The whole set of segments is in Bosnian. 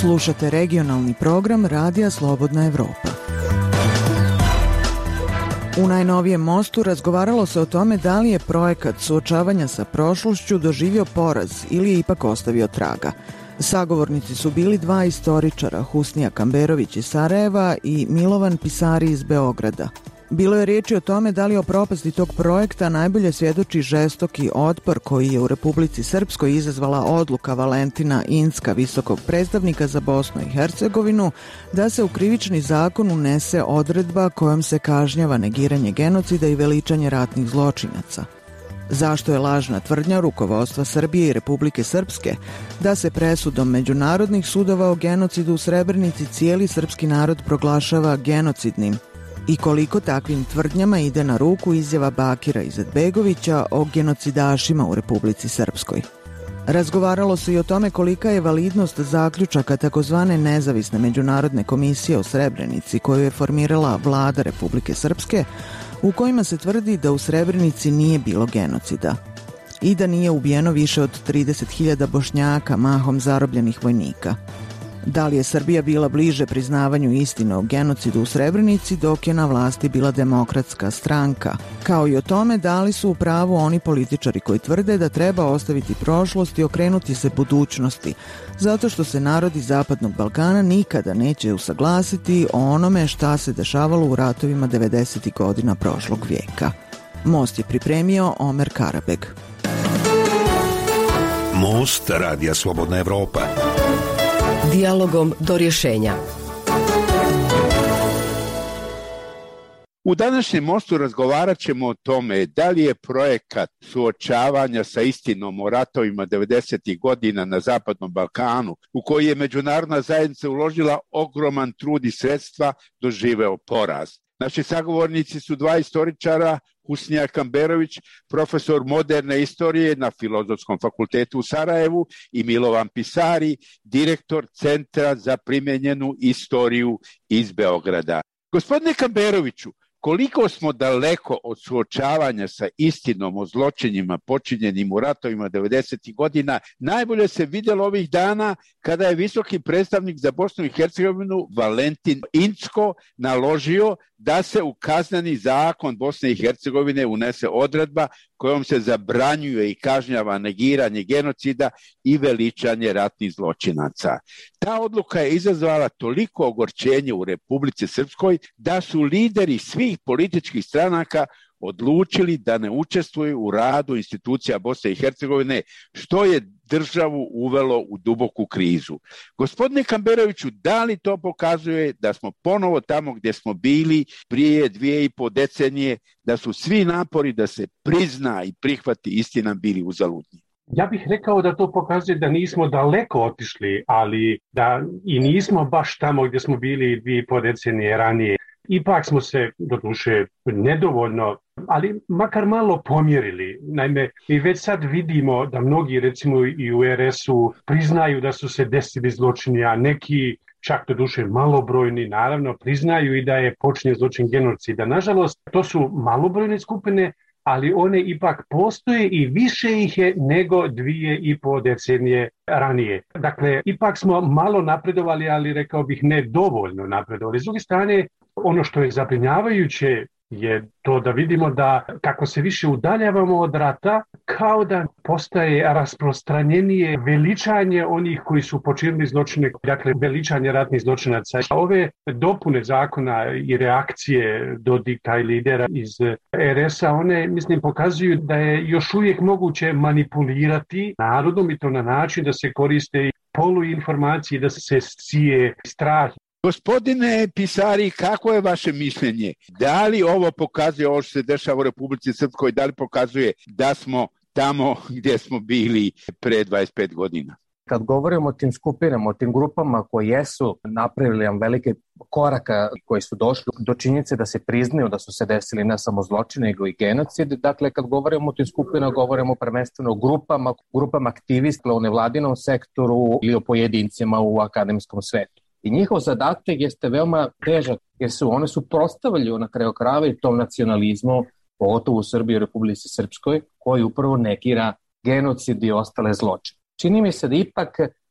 Slušate regionalni program Radija Slobodna Evropa. U najnovijem mostu razgovaralo se o tome da li je projekat suočavanja sa prošlošću doživio poraz ili je ipak ostavio traga. Sagovornici su bili dva istoričara, Husnija Kamberović iz Sarajeva i Milovan Pisari iz Beograda. Bilo je riječi o tome da li o propasti tog projekta najbolje svjedoči žestoki otpor koji je u Republici Srpskoj izazvala odluka Valentina Incka, visokog predstavnika za Bosnu i Hercegovinu, da se u krivični zakon unese odredba kojom se kažnjava negiranje genocida i veličanje ratnih zločinaca. Zašto je lažna tvrdnja rukovodstva Srbije i Republike Srpske da se presudom međunarodnih sudova o genocidu u Srebrenici cijeli srpski narod proglašava genocidnim? I koliko takvim tvrdnjama ide na ruku izjava Bakira Izetbegovića o genocidašima u Republici Srpskoj. Razgovaralo se i o tome kolika je validnost zaključaka takozvane nezavisne međunarodne komisije o Srebrenici koju je formirala vlada Republike Srpske, u kojima se tvrdi da u Srebrenici nije bilo genocida i da nije ubijeno više od 30.000 Bošnjaka, mahom zarobljenih vojnika. Da li je Srbija bila bliže priznavanju istine o genocidu u Srebrenici dok je na vlasti bila Demokratska stranka, kao i o tome da li su u pravu oni političari koji tvrde da treba ostaviti prošlost i okrenuti se budućnosti, zato što se narodi Zapadnog Balkana nikada neće usaglasiti o onome šta se dešavalo u ratovima 90. godina prošlog vijeka. Most je pripremio Omer Karabeg. Most Radija Slobodna Evropa. Dijalogom do rješenja. U današnjem mostu razgovarat ćemo o tome da li je projekat suočavanja sa istinom o ratovima 90. godina na Zapadnom Balkanu, u koji je međunarodna zajednica uložila ogroman trud i sredstva, doživeo poraz. Naši sagovornici su dva istoričara, Husnija Kamberović, profesor moderne istorije na Filozofskom fakultetu u Sarajevu, i Milovan Pisari, direktor Centra za primenjenu istoriju iz Beograda. Gospodine Kamberoviću, koliko smo daleko od suočavanja sa istinom o zločinima počinjenim u ratovima 90. godina, najbolje se vidjelo ovih dana kada je visoki predstavnik za Bosnu i Hercegovinu Valentin Incko naložio da se u kazneni zakon Bosne i Hercegovine unese odredba kojom se zabranjuje i kažnjava negiranje genocida i veličanje ratnih zločinaca. Ta odluka je izazvala toliko ogorčenje u Republici Srpskoj da su lideri svih političkih stranaka odlučili da ne učestvuju u radu institucija Bosne i Hercegovine, što je državu uvelo u duboku krizu. Gospodine Kamberoviću, da li to pokazuje da smo ponovo tamo gdje smo bili prije 2,5 decenije, da su svi napori da se prizna i prihvati istina bili uzaludni? Ja bih rekao da to pokazuje da nismo daleko otišli, ali da i nismo baš tamo gdje smo bili 2,5 decenije ranije. Ipak smo se, doduše nedovoljno, ali makar malo pomjerili. Naime, mi već sad vidimo da mnogi, recimo i u RS-u, priznaju da su se desili zločini, a neki, čak doduše malobrojni, naravno, priznaju i da je počinjen zločin genocida. Nažalost, to su malobrojne skupine, ali one ipak postoje i više ih je nego 2,5 decenije ranije. Dakle, ipak smo malo napredovali, ali rekao bih ne dovoljno napredovali. S druge strane, ono što je zabrinjavajuće je to da vidimo da kako se više udaljavamo od rata, kao da postaje rasprostranjenije veličanje onih koji su počinili zločine, dakle veličanje ratnih zločinaca. Ove dopune zakona i reakcije Dodika i lidera iz RS-a, one mislim pokazuju da je još uvijek moguće manipulirati narodom i to na način da se koriste poluinformacije, da se sije strah. Gospodine Pisari, kako je vaše mišljenje? Da li ovo pokazuje, ovo što se dešava u Republici Srpskoj, da li pokazuje da smo tamo gdje smo bili pre 25 godina? Kad govorimo o tim skupinama, o tim grupama koji jesu napravili velike koraka koji su došli do činjenice da se priznaju da su se desili ne samo zločine, nego i genocid. Dakle, kad govorimo o tim skupinama, govorimo prvenstveno o grupama aktivista u nevladinom sektoru ili o pojedincima u akademskom svetu. I njihov zadatak jeste veoma težak, jer one su prostavljaju na kraju krajeva i tom nacionalizmu, pogotovo u Srbiji i Republici Srpskoj, koji upravo negira genocid i ostale zločine. Čini mi se da ipak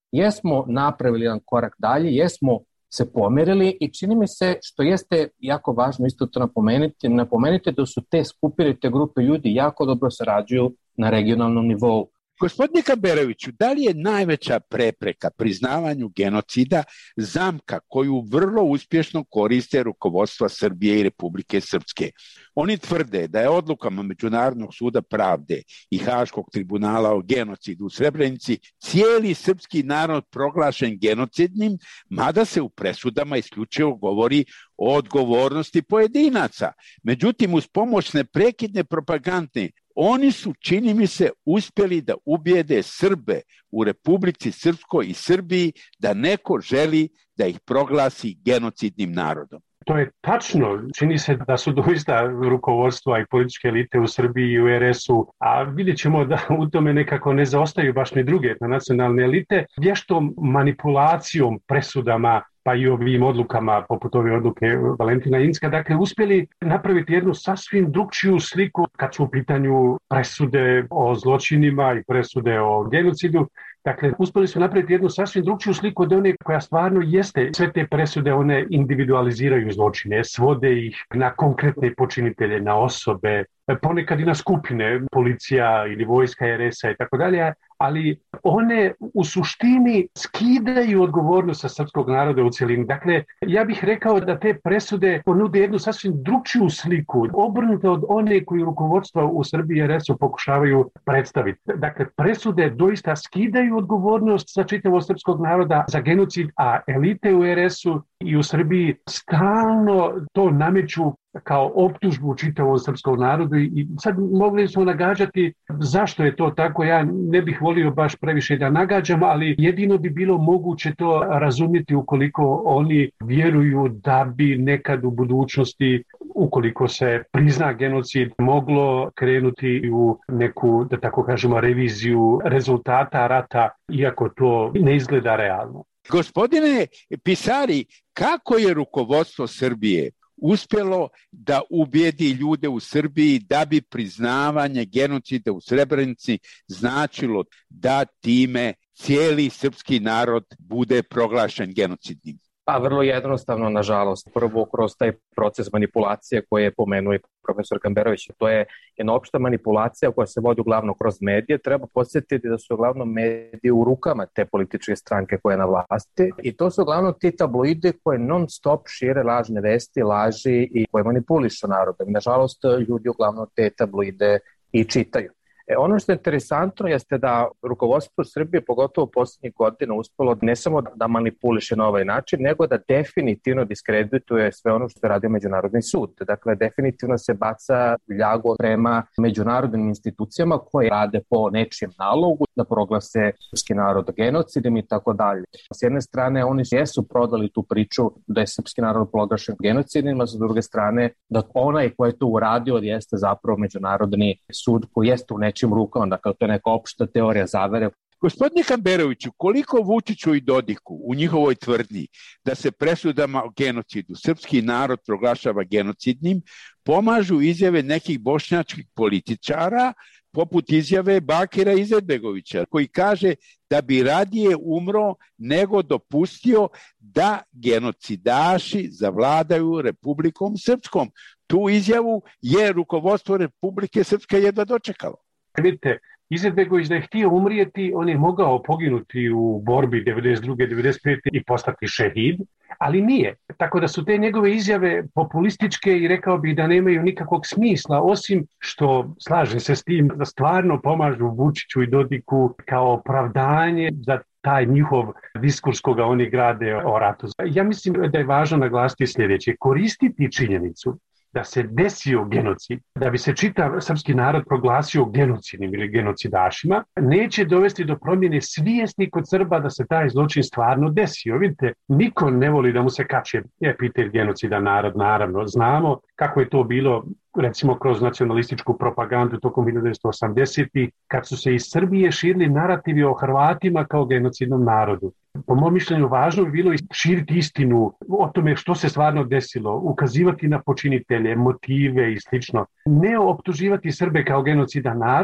jesmo napravili jedan korak dalje, jesmo se pomerili i čini mi se, što jeste jako važno isto to napomenuti da su te skupine, te grupe ljudi jako dobro sarađuju na regionalnom nivou. Gospodine Kamberoviću, da li je najveća prepreka priznavanju genocida zamka koju vrlo uspješno koriste rukovodstva Srbije i Republike Srpske? Oni tvrde da je odlukama Međunarodnog suda pravde i Haškog tribunala o genocidu u Srebrenici cijeli srpski narod proglašen genocidnim, mada se u presudama isključivo govori o odgovornosti pojedinaca. Međutim, uz pomoć neprekidne propagande oni su, čini mi se, uspjeli da ubijede Srbe u Republici Srpskoj i Srbiji da neko želi da ih proglasi genocidnim narodom. To je tačno. Čini se da su doista rukovodstva i političke elite u Srbiji i u RS-u, a vidjet ćemo da u tome nekako ne zaostaju baš ni druge nacionalne elite, vještom manipulacijom, presudama, pa i ovim odlukama, poput ove odluke Valentina Incka, dakle, uspjeli napraviti jednu sasvim drugčiju sliku kad su u pitanju presude o zločinima i presude o genocidu. Dakle, uspjeli su napraviti jednu sasvim drugčiju sliku od one koja stvarno jeste. Sve te presude, one individualiziraju zločine, svode ih na konkretne počinitelje, na osobe, ponekad i na skupine, policija ili vojska RS-a i tako dalje, ali one u suštini skidaju odgovornost sa srpskog naroda u cjelini. Dakle, ja bih rekao da te presude ponude jednu sasvim drugčiju sliku, obrnuto od one koju rukovodstva u Srbiji i RS-u pokušavaju predstaviti. Dakle, presude doista skidaju odgovornost sa čitavog srpskog naroda za genocid, a elite u RS-u i u Srbiji stalno to nameću kao optužbu čitavog srpskog narodu i sad mogli smo nagađati zašto je to tako. Ja ne bih volio baš previše da nagađam, ali jedino bi bilo moguće to razumjeti ukoliko oni vjeruju da bi nekad u budućnosti, ukoliko se prizna genocid, moglo krenuti u neku, da tako kažemo, reviziju rezultata rata, iako to ne izgleda realno. Gospodine Pisari, kako je rukovodstvo Srbije uspjelo da ubijedi ljude u Srbiji da bi priznavanje genocida u Srebrenici značilo da time cijeli srpski narod bude proglašen genocidnim? Pa vrlo jednostavno, nažalost. Prvo, kroz taj proces manipulacije koje je pomenuo i profesor Kamberović. To je jedna opšta manipulacija koja se vodi uglavnom kroz medije. Treba podsjetiti da su uglavnom mediji u rukama te političke stranke koje je na vlasti i to su uglavnom ti tabloidi koje non stop šire lažne vesti, laži i koje manipulišu narodom. Nažalost, ljudi uglavnom te tabloide i čitaju. Ono što je interesantno jeste da rukovodstvo Srbije, pogotovo posljednjih godina, uspelo ne samo da manipuliše na ovaj način, nego da definitivno diskredituje sve ono što je radio Međunarodni sud. Dakle, definitivno se baca ljago prema međunarodnim institucijama koje rade po nečijem nalogu da proglase srpski narod genocidom i tako dalje. S jedne strane, oni jesu prodali tu priču da je srpski narod proglašen genocidom, a s druge strane da onaj koji je to uradio jeste zapravo Međunarodni sud koji jeste u nečim rukama, dakle to je neka opšta teorija zavere. Gospodine Kamberoviću, koliko Vučiću i Dodiku u njihovoj tvrdnji da se presudama o genocidu srpski narod proglašava genocidnim, pomažu izjave nekih bošnjačkih političara, poput izjave Bakira Izetbegovića, koji kaže da bi radije umro nego dopustio da genocidaši zavladaju Republikom Srpskom. Tu izjavu je rukovodstvo Republike Srpske jedva dočekalo. Vidite, Izetbegović da je htio umrijeti, on je mogao poginuti u borbi 92. 95. i postati šehid, ali nije. Tako da su te njegove izjave populističke i rekao bih da nemaju nikakvog smisla, osim što, slažem se s tim, da stvarno pomažu Vučiću i Dodiku kao opravdanje za taj njihov diskurs koga oni grade o ratu. Ja mislim da je važno naglasiti sljedeće. Koristiti činjenicu da se desio genocid, da bi se čitav srpski narod proglasio genocidnim ili genocidašima, neće dovesti do promjene svijesti kod Srba da se taj zločin stvarno desio. Vidite, niko ne voli da mu se kače epitet genocida narod, naravno. Znamo kako je to bilo, recimo kroz nacionalističku propagandu tokom 1980-ih, kad su se iz Srbije širili narativi o Hrvatima kao genocidnom narodu. Po mom mišljenju važno bi bilo širiti istinu o tome što se stvarno desilo, ukazivati na počinitelje, motive i slično. Ne optuživati Srbe kao genocidan narod,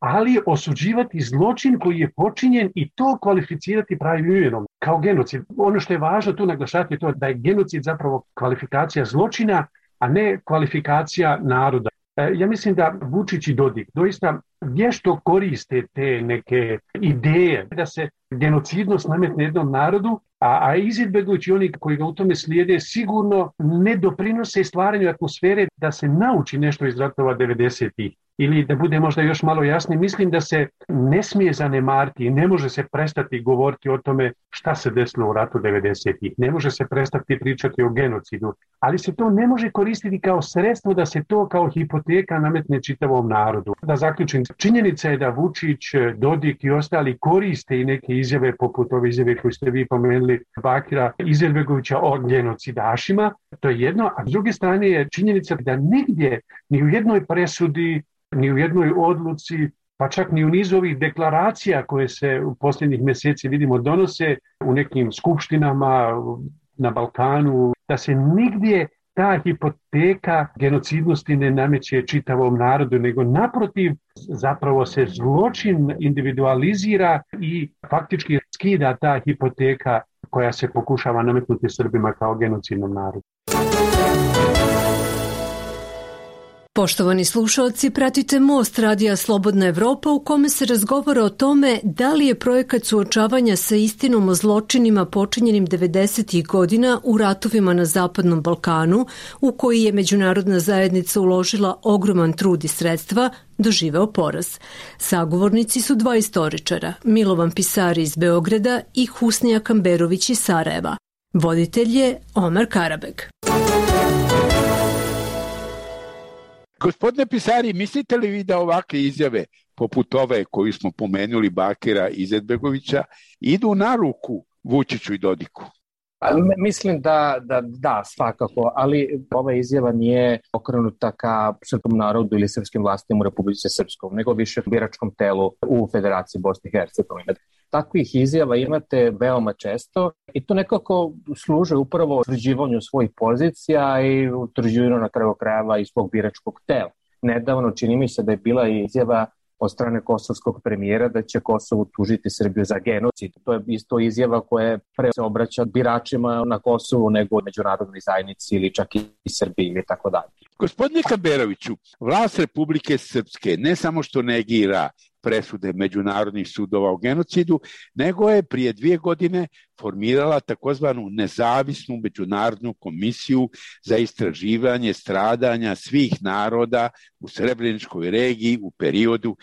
ali osuđivati zločin koji je počinjen i to kvalificirati pravim imenom kao genocid. Ono što je važno tu naglašati je to da je genocid zapravo kvalifikacija zločina, a ne kvalifikacija naroda. Ja mislim da Vučić i Dodik doista vješto koriste te neke ideje da se genocidnost nametne jednom narodu, a Izetbegović i oni koji ga u tome slijede sigurno ne doprinose stvaranju atmosfere da se nauči nešto iz ratova 90-ih. Ili da bude možda još malo jasnije, mislim da se ne smije zanemariti i ne može se prestati govoriti o tome šta se desilo u ratu 90-ih. Ne može se prestati pričati o genocidu, ali se to ne može koristiti kao sredstvo da se to kao hipoteka nametne čitavom narodu. Da zaključim, činjenica je da Vučić, Dodik i ostali koriste i neke izjave poput ove izjave koje ste vi pomenuli Bakira Izetbegovića o genocidašima. To je jedno, a s druge strane je činjenica da nigdje, ni u jednoj presudi, ni u jednoj odluci, pa čak ni u nizu ovih deklaracija koje se u posljednjih mjeseci vidimo donose u nekim skupštinama na Balkanu, da se nigdje ta hipoteka genocidnosti ne nameće čitavom narodu, nego naprotiv zapravo se zločin individualizira i faktički skida ta hipoteka koja se pokušava nametnuti Srbima kao genocidnom narodu. Poštovani slušalci, pratite Most radija Slobodna Evropa u kome se razgovara o tome da li je projekat suočavanja sa istinom o zločinima počinjenim 90. godina u ratovima na Zapadnom Balkanu, u koji je međunarodna zajednica uložila ogroman trud i sredstva, doživeo poraz. Sagovornici su dva istoričara, Milovan Pisari iz Beograda i Husnija Kamberović iz Sarajeva. Voditelj je Omar Karabeg. Gospodine Pisari, mislite li vi da ovakve izjave, poput ove koju smo pomenuli Bakira Izetbegovića, idu na ruku Vučiću i Dodiku? Mislim da, svakako, ali ova izjava nije okrenuta ka srpskom narodu ili srpskim vlastima u Republici Srpskom, nego više biračkom telu u Federaciji Bosne i Hercegovine. Takvih izjava imate veoma često i to nekako služe upravo utvrđivanju svojih pozicija i utvrđivanju na kraju krajeva i svog biračkog tela. Nedavno čini mi se da je bila izjava od strane kosovskog premijera da će Kosovo tužiti Srbiju za genocid. To je isto izjava koja pre se obraća biračima na Kosovu nego međunarodnoj zajednici ili čak i Srbiji ili tako dalje. Gospodine Kamberoviću, vlast Republike Srpske ne samo što negira presude međunarodnih sudova o genocidu, nego je prije 2 godine formirala takozvanu nezavisnu međunarodnu komisiju za istraživanje stradanja svih naroda u Srebreničkoj regiji u periodu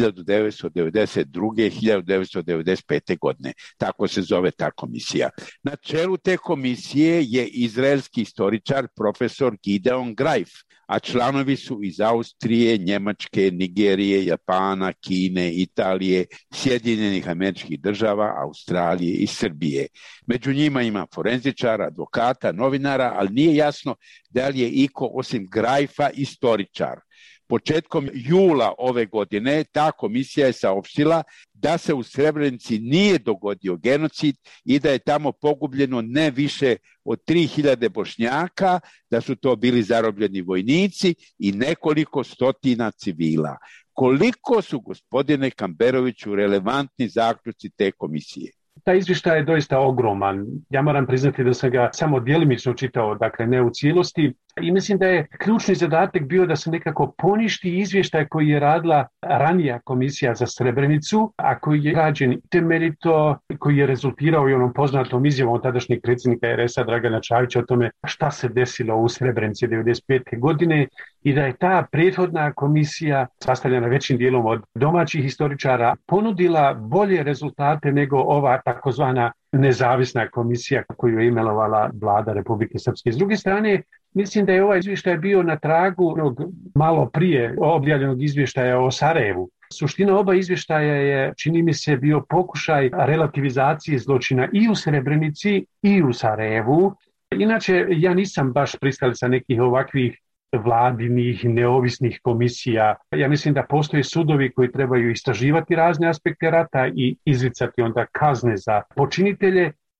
1992-1995. godine. Tako se zove ta komisija. Na čelu te komisije je izraelski istoričar profesor Gideon Greif, a članovi su iz Austrije, Njemačke, Nigerije, Japana, Kine, Italije, Sjedinjenih Američkih Država, Australije i Srbije. Među njima ima forenzičara, advokata, novinara, ali nije jasno da li je iko osim Greifa istoričar. Početkom jula ove godine ta komisija je saopštila da se u Srebrenici nije dogodio genocid i da je tamo pogubljeno ne više od 3000 Bošnjaka, da su to bili zarobljeni vojnici i nekoliko stotina civila. Koliko su, gospodine Kamberoviću, relevantni zaključci te komisije? Taj izvještaj je doista ogroman. Ja moram priznati da sam ga samo djelimično čitao, dakle ne u cijelosti. I mislim da je ključni zadatak bio da se nekako poništi izvještaj koji je radila ranija komisija za Srebrenicu, a koji je rađen temeljito, koji je rezultirao i onom poznatom izjavom tadašnjeg predsjednika RS-a Dragana Čavića o tome šta se desilo u Srebrenici 1995. godine i da je ta prethodna komisija, sastavljena većim dijelom od domaćih historičara, ponudila bolje rezultate nego ova takozvana nezavisna komisija koju je imenovala vlada Republike Srpske. S druge strane, mislim da je ovaj izvještaj bio na tragu onog malo prije objavljenog izvještaja o Sarajevu. Suština oba izvještaja je, čini mi se, bio pokušaj relativizacije zločina i u Srebrenici i u Sarajevu. Inače, ja nisam baš pristalica nekih ovakvih vladinih, neovisnih komisija. Ja mislim da postoje sudovi koji trebaju istraživati razne aspekte rata i izricati onda kazne za počinitelje,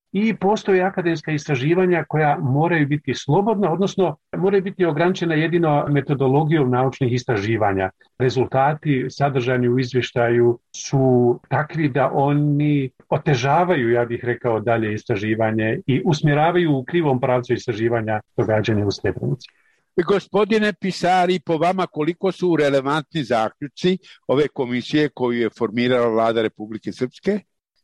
i postoje akademska istraživanja koja moraju biti slobodna, odnosno moraju biti ograničena jedino metodologijom naučnih istraživanja. Rezultati sadržani u izvještaju su takvi da oni otežavaju, ja bih rekao, dalje istraživanje i usmjeravaju u krivom pravcu istraživanja događanja u Srebrenici. Gospodine Pisari, po vama koliko su relevantni zaključci ove komisije koju je formirala Vlada Republike Srpske?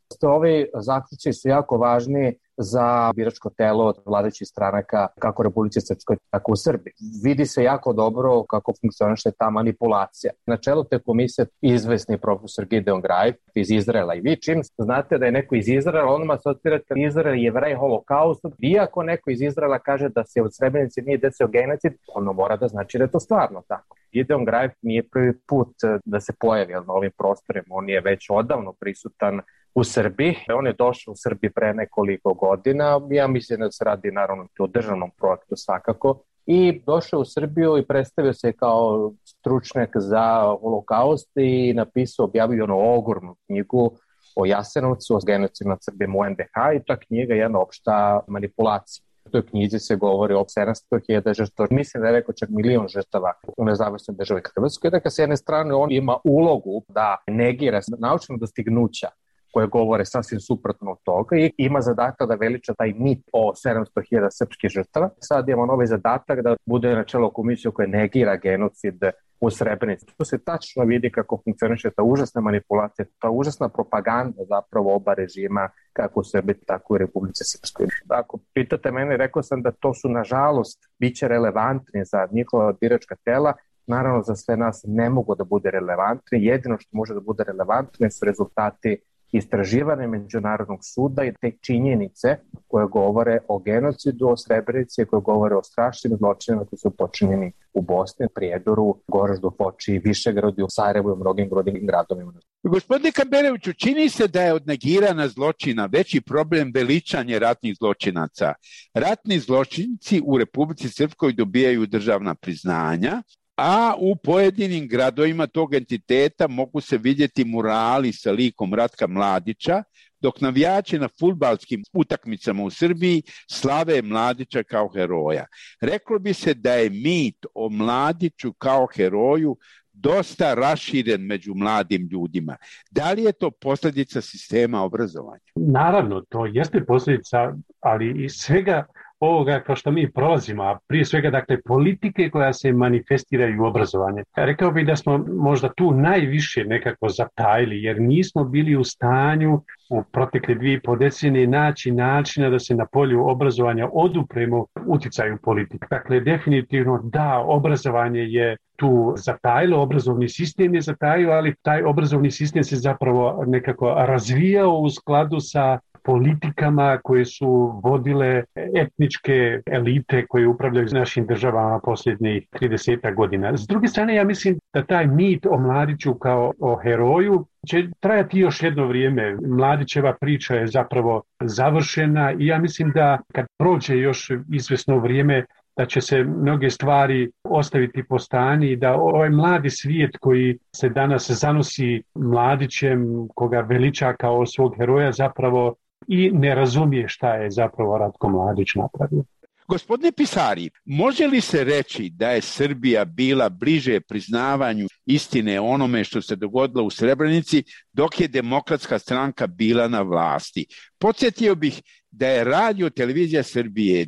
Ovi zaključci su jako važni za biračko telo od vladajućih stranaka kako u Republici Srpskoj, tako u Srbiji. Vidi se jako dobro kako funkcioniše ta manipulacija. Na čelu te komisije izvesni profesor Gideon Greif iz Izraela. I vi čim znate da je neko iz Izraela, on vas otpirate Izrael, Jevrej, holokaust. Iako neko iz Izraela kaže da se od Srebrenice nije desio genocid, ono mora da znači da je to stvarno tako. Gideon Greif nije prvi put da se pojavi na ovim prostorima. On je već odavno prisutan u Srbiji. On je došao u Srbiji pre nekoliko godina. Ja mislim da se radi naravno o državnom projektu svakako. I došao u Srbiju i predstavio se kao stručnjak za holokaust i napisao, objavio ogromnu knjigu o Jasenovcu, o genocidu nad Srbima u NDH i ta knjiga je jedna opšta manipulacija. U toj knjizi se govori o 700.000 žrtava. Mislim da je rekao čak 1.000.000 žrtava u nezavisnoj državi Hrvatskoj. Dakle, s jedne strane on ima ulogu da negira naučna dostignuća koje govore sasvim suprotno od toga i ima zadatak da veliča taj mit o 700.000 srpskih žrtava. Sad imamo novi zadatak da bude na čelo komisiju koja negira genocid u Srebrenici. Tu se tačno vidi kako funkcioniše ta užasna manipulacija, ta užasna propaganda zapravo oba režima, kako u Srbiji, tako i u Republici Srpskoj. Ako pitate mene, rekao sam da to su nažalost biće relevantni za njihova biračka tela. Naravno za sve nas ne mogu da bude relevantni. Jedino što može da bude relevantni su rezultati istraživanje Međunarodnog suda i te činjenice koje govore o genocidu, o Srebrenici, koje govore o strašnim zločinima koji su počinjeni u Bosni, Prijedoru, Goraždu, Foči, Višegradu, Sarajevu i mnogim drugim gradovima. Gospodine Kambereviću, čini se da je od negirana zločina veći problem veličanje ratnih zločinaca. Ratni zločinci u Republici Srpskoj dobijaju državna priznanja, a u pojedinim gradovima tog entiteta mogu se vidjeti murali sa likom Ratka Mladića, dok navijači na fudbalskim utakmicama u Srbiji slave Mladića kao heroja. Reklo bi se da je mit o Mladiću kao heroju dosta raširen među mladim ljudima. Da li je to posljedica sistema obrazovanja? Naravno, to jeste posljedica, ali i svega ovoga kao što mi prolazimo, a prije svega dakle politike koja se manifestiraju u obrazovanje. Rekao bih da smo možda tu najviše nekako zatajili, jer nismo bili u stanju u protekle 2,5 decenije naći načina da se na polju obrazovanja odupremo uticaju politike. Dakle, definitivno da, obrazovanje je tu zatajilo, obrazovni sistem je zatajio, ali taj obrazovni sistem se zapravo nekako razvijao u skladu sa politikama koje su vodile etničke elite koje upravljaju našim državama posljednjih 30 godina. S druge strane, ja mislim da taj mit o Mladiću kao o heroju će trajati još jedno vrijeme. Mladićeva priča je zapravo završena i ja mislim da kad prođe još izvesno vrijeme da će se mnoge stvari ostaviti po strani i da ovaj mladi svijet koji se danas zanosi Mladićem, koga veliča kao svog heroja, zapravo i ne razumije šta je zapravo Ratko Mladić napravio. Gospodine Pisari, može li se reći da je Srbija bila bliže priznavanju istine onome što se dogodilo u Srebrenici dok je Demokratska stranka bila na vlasti? Podsjetio bih da je Radio televizija Srbije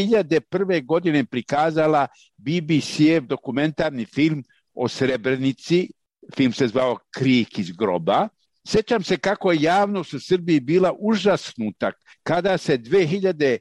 2001. godine prikazala BBC-ev dokumentarni film o Srebrenici, film se zvao Krik iz groba. Sjećam se kako je javnost u Srbiji bila užasnuta kada se 2005.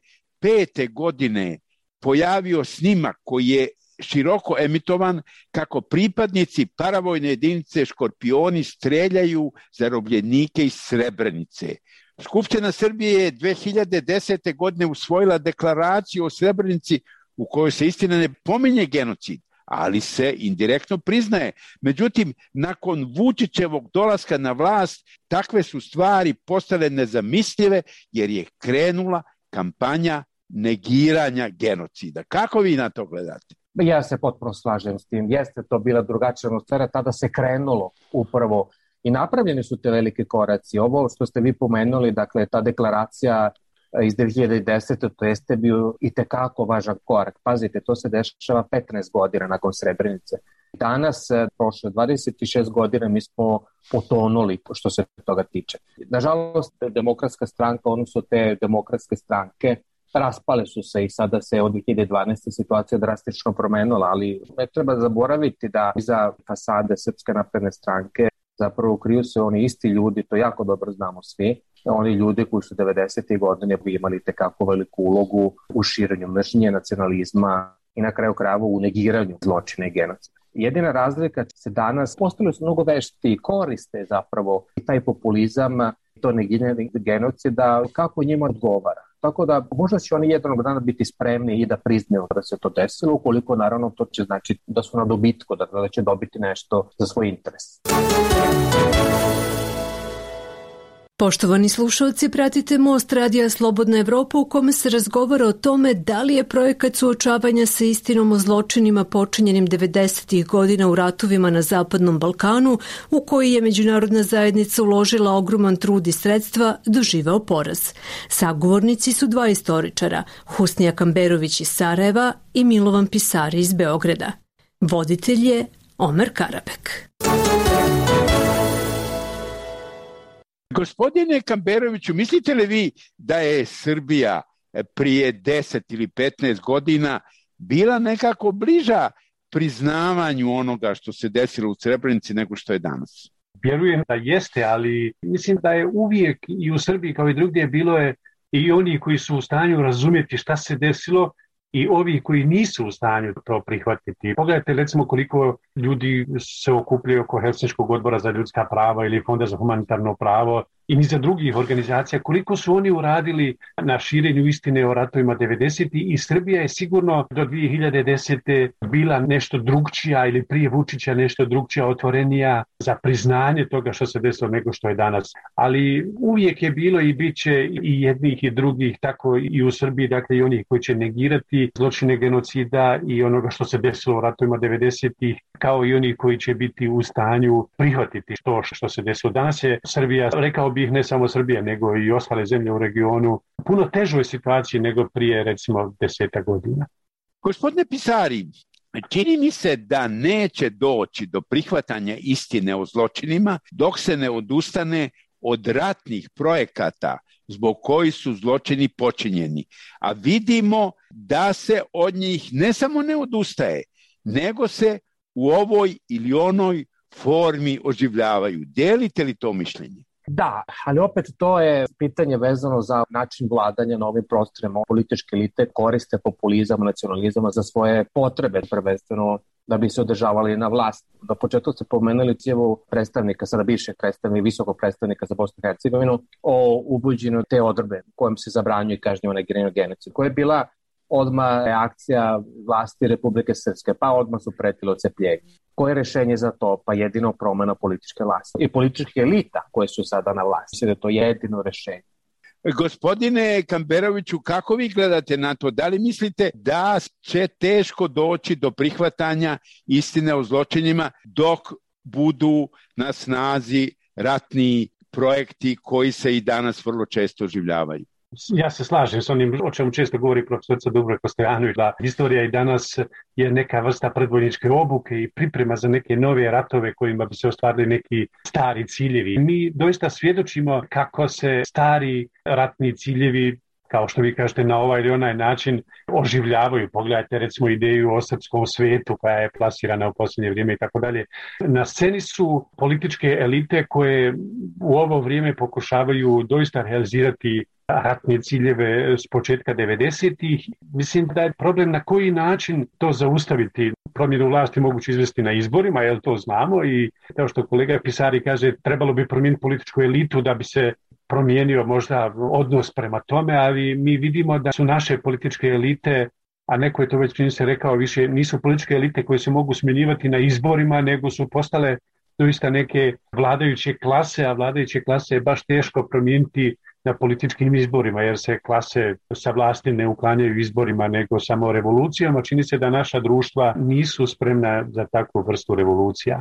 godine pojavio snimak koji je široko emitovan kako pripadnici paravojne jedinice Škorpioni streljaju zarobljenike iz Srebrenice. Skupština Srbije je 2010. godine usvojila deklaraciju o Srebrenici u kojoj se istina ne pominje genocid, ali se indirektno priznaje. Međutim, nakon Vučićevog dolaska na vlast, takve su stvari postale nezamislive jer je krenula kampanja negiranja genocida. Kako vi na to gledate? Ja se potpuno slažem s tim. Jeste to bila drugačija atmosfera, tada se krenulo upravo i napravljeni su te velike koraci. Ovo što ste vi pomenuli, dakle ta deklaracija iz 2010. to jeste bio i tekako važan korak. Pazite, to se dešava 15 godina nakon Srebrenice. Danas, prošle 26 godina, mi smo potonuli što se toga tiče. Nažalost, Demokratska stranka, odnosno te demokratske stranke, raspale su se i sada se od 2012. situacija drastično promenila, ali ne treba zaboraviti da iza fasade Srpske napredne stranke zapravo kriju se oni isti ljudi, to jako dobro znamo svi, oni ljudi koji su 90. godine imali tekako veliku ulogu u širenju mržnje, nacionalizma i na kraju krajeva u negiranju zločina i genocida. Jedina razlika se danas, postali su mnogo vešti i koriste zapravo taj populizam, to negiranje genocida, kako njima odgovara. Tako da možda će oni jednog dana biti spremni i da priznaju da se to desilo, ukoliko naravno to će znači da su na dobitku, da će dobiti nešto za svoj interes. Poštovani slušalci, pratite Most Radija Slobodna Evropa u kome se razgovara o tome da li je projekat suočavanja sa istinom o zločinima počinjenim 90. godina u ratovima na Zapadnom Balkanu, u koji je međunarodna zajednica uložila ogroman trud i sredstva, doživeo poraz. Sagovornici su dva istoričara, Husnija Kamberović iz Sarajeva i Milovan Pisari iz Beograda. Voditelj je Omer Karabek. Gospodine Kamberoviću, mislite li vi da je Srbija prije 10 ili 15 godina bila nekako bliža priznavanju onoga što se desilo u Srebrenici nego što je danas? Vjerujem da jeste, ali mislim da je uvijek i u Srbiji kao i drugdje bilo je i oni koji su u stanju razumjeti šta se desilo i ovi koji nisu u stanju to prihvatiti. Pogledajte recimo koliko ljudi se okupljaju oko Helsinškog odbora za ljudska prava ili Fonda za humanitarno pravo i niza drugih organizacija, koliko su oni uradili na širenju istine o ratovima 90. i Srbija je sigurno do 2010. bila nešto drugčija ili prije Vučića nešto drugčija, otvorenija za priznanje toga što se desilo nego što je danas. Ali uvijek je bilo i bit će i jednih i drugih, tako i u Srbiji, dakle i onih koji će negirati zločine genocida i onoga što se desilo u ratovima 90. kao i oni koji će biti u stanju prihvatiti to što se desilo. Danas je Srbija, rekao bih ne samo Srbija, nego i ostale zemlje u regionu, puno težoj situaciji nego prije recimo 10 godina. Gospodine Pisari, čini mi se da neće doći do prihvatanja istine o zločinima dok se ne odustane od ratnih projekata zbog kojih su zločini počinjeni. A vidimo da se od njih ne samo ne odustaje, nego se u ovoj ili onoj formi oživljavaju. Delite li to mišljenje? Da, ali opet to je pitanje vezano za način vladanja na ovim prostorima. Političke elite koriste populizam, nacionalizam za svoje potrebe, prvenstveno da bi se održavali na vlast. Na početku ste pomenuli cijevo predstavnika, sada bivšeg predstavnika, visokog predstavnika za Bosnu i Hercegovinu, o uvođenju te odredbe kojom se zabranjuje kažnjavanje negiranje genocida, koja je bila odmah reakcija vlasti Republike Srpske, pa odmah su pretili odcepljenje. Koje je rešenje za to? Pa jedino promjena političke vlasti i političke elita koje su sada na vlasti. Da je to jedino rešenje. Gospodine Kamberoviću, kako vi gledate na to? Da li mislite da će teško doći do prihvatanja istine o zločinima dok budu na snazi ratni projekti koji se i danas vrlo često oživljavaju? Ja se slažem s onim o čemu često govori profesor Dubravko Stojanović, da istorija i danas je neka vrsta predvojničke obuke i priprema za neke nove ratove kojima bi se ostvarili neki stari ciljevi. Mi doista svjedočimo kako se stari ratni ciljevi, kao što vi kažete, na ovaj ili onaj način oživljavaju. Pogledajte recimo ideju o srpskom svetu koja je plasirana u posljednje vrijeme i tako dalje. Na sceni su političke elite koje u ovo vrijeme pokušavaju doista realizirati ratne ciljeve s početka 90-ih. Mislim da je problem na koji način to zaustaviti. Promjenu vlasti moguće izvesti na izborima, jer to znamo i kao što kolega Pisari kaže, trebalo bi promijeniti političku elitu da bi se promijenio možda odnos prema tome, ali mi vidimo da su naše političke elite, a neko je to već čini se rekao, više nisu političke elite koje se mogu smjenjivati na izborima, nego su postale doista neke vladajuće klase, a vladajuće klase je baš teško promijeniti na političkim izborima, jer se klase sa vlasti ne uklanjaju izborima, nego samo revolucijama. Čini se da naša društva nisu spremna za takvu vrstu revolucija.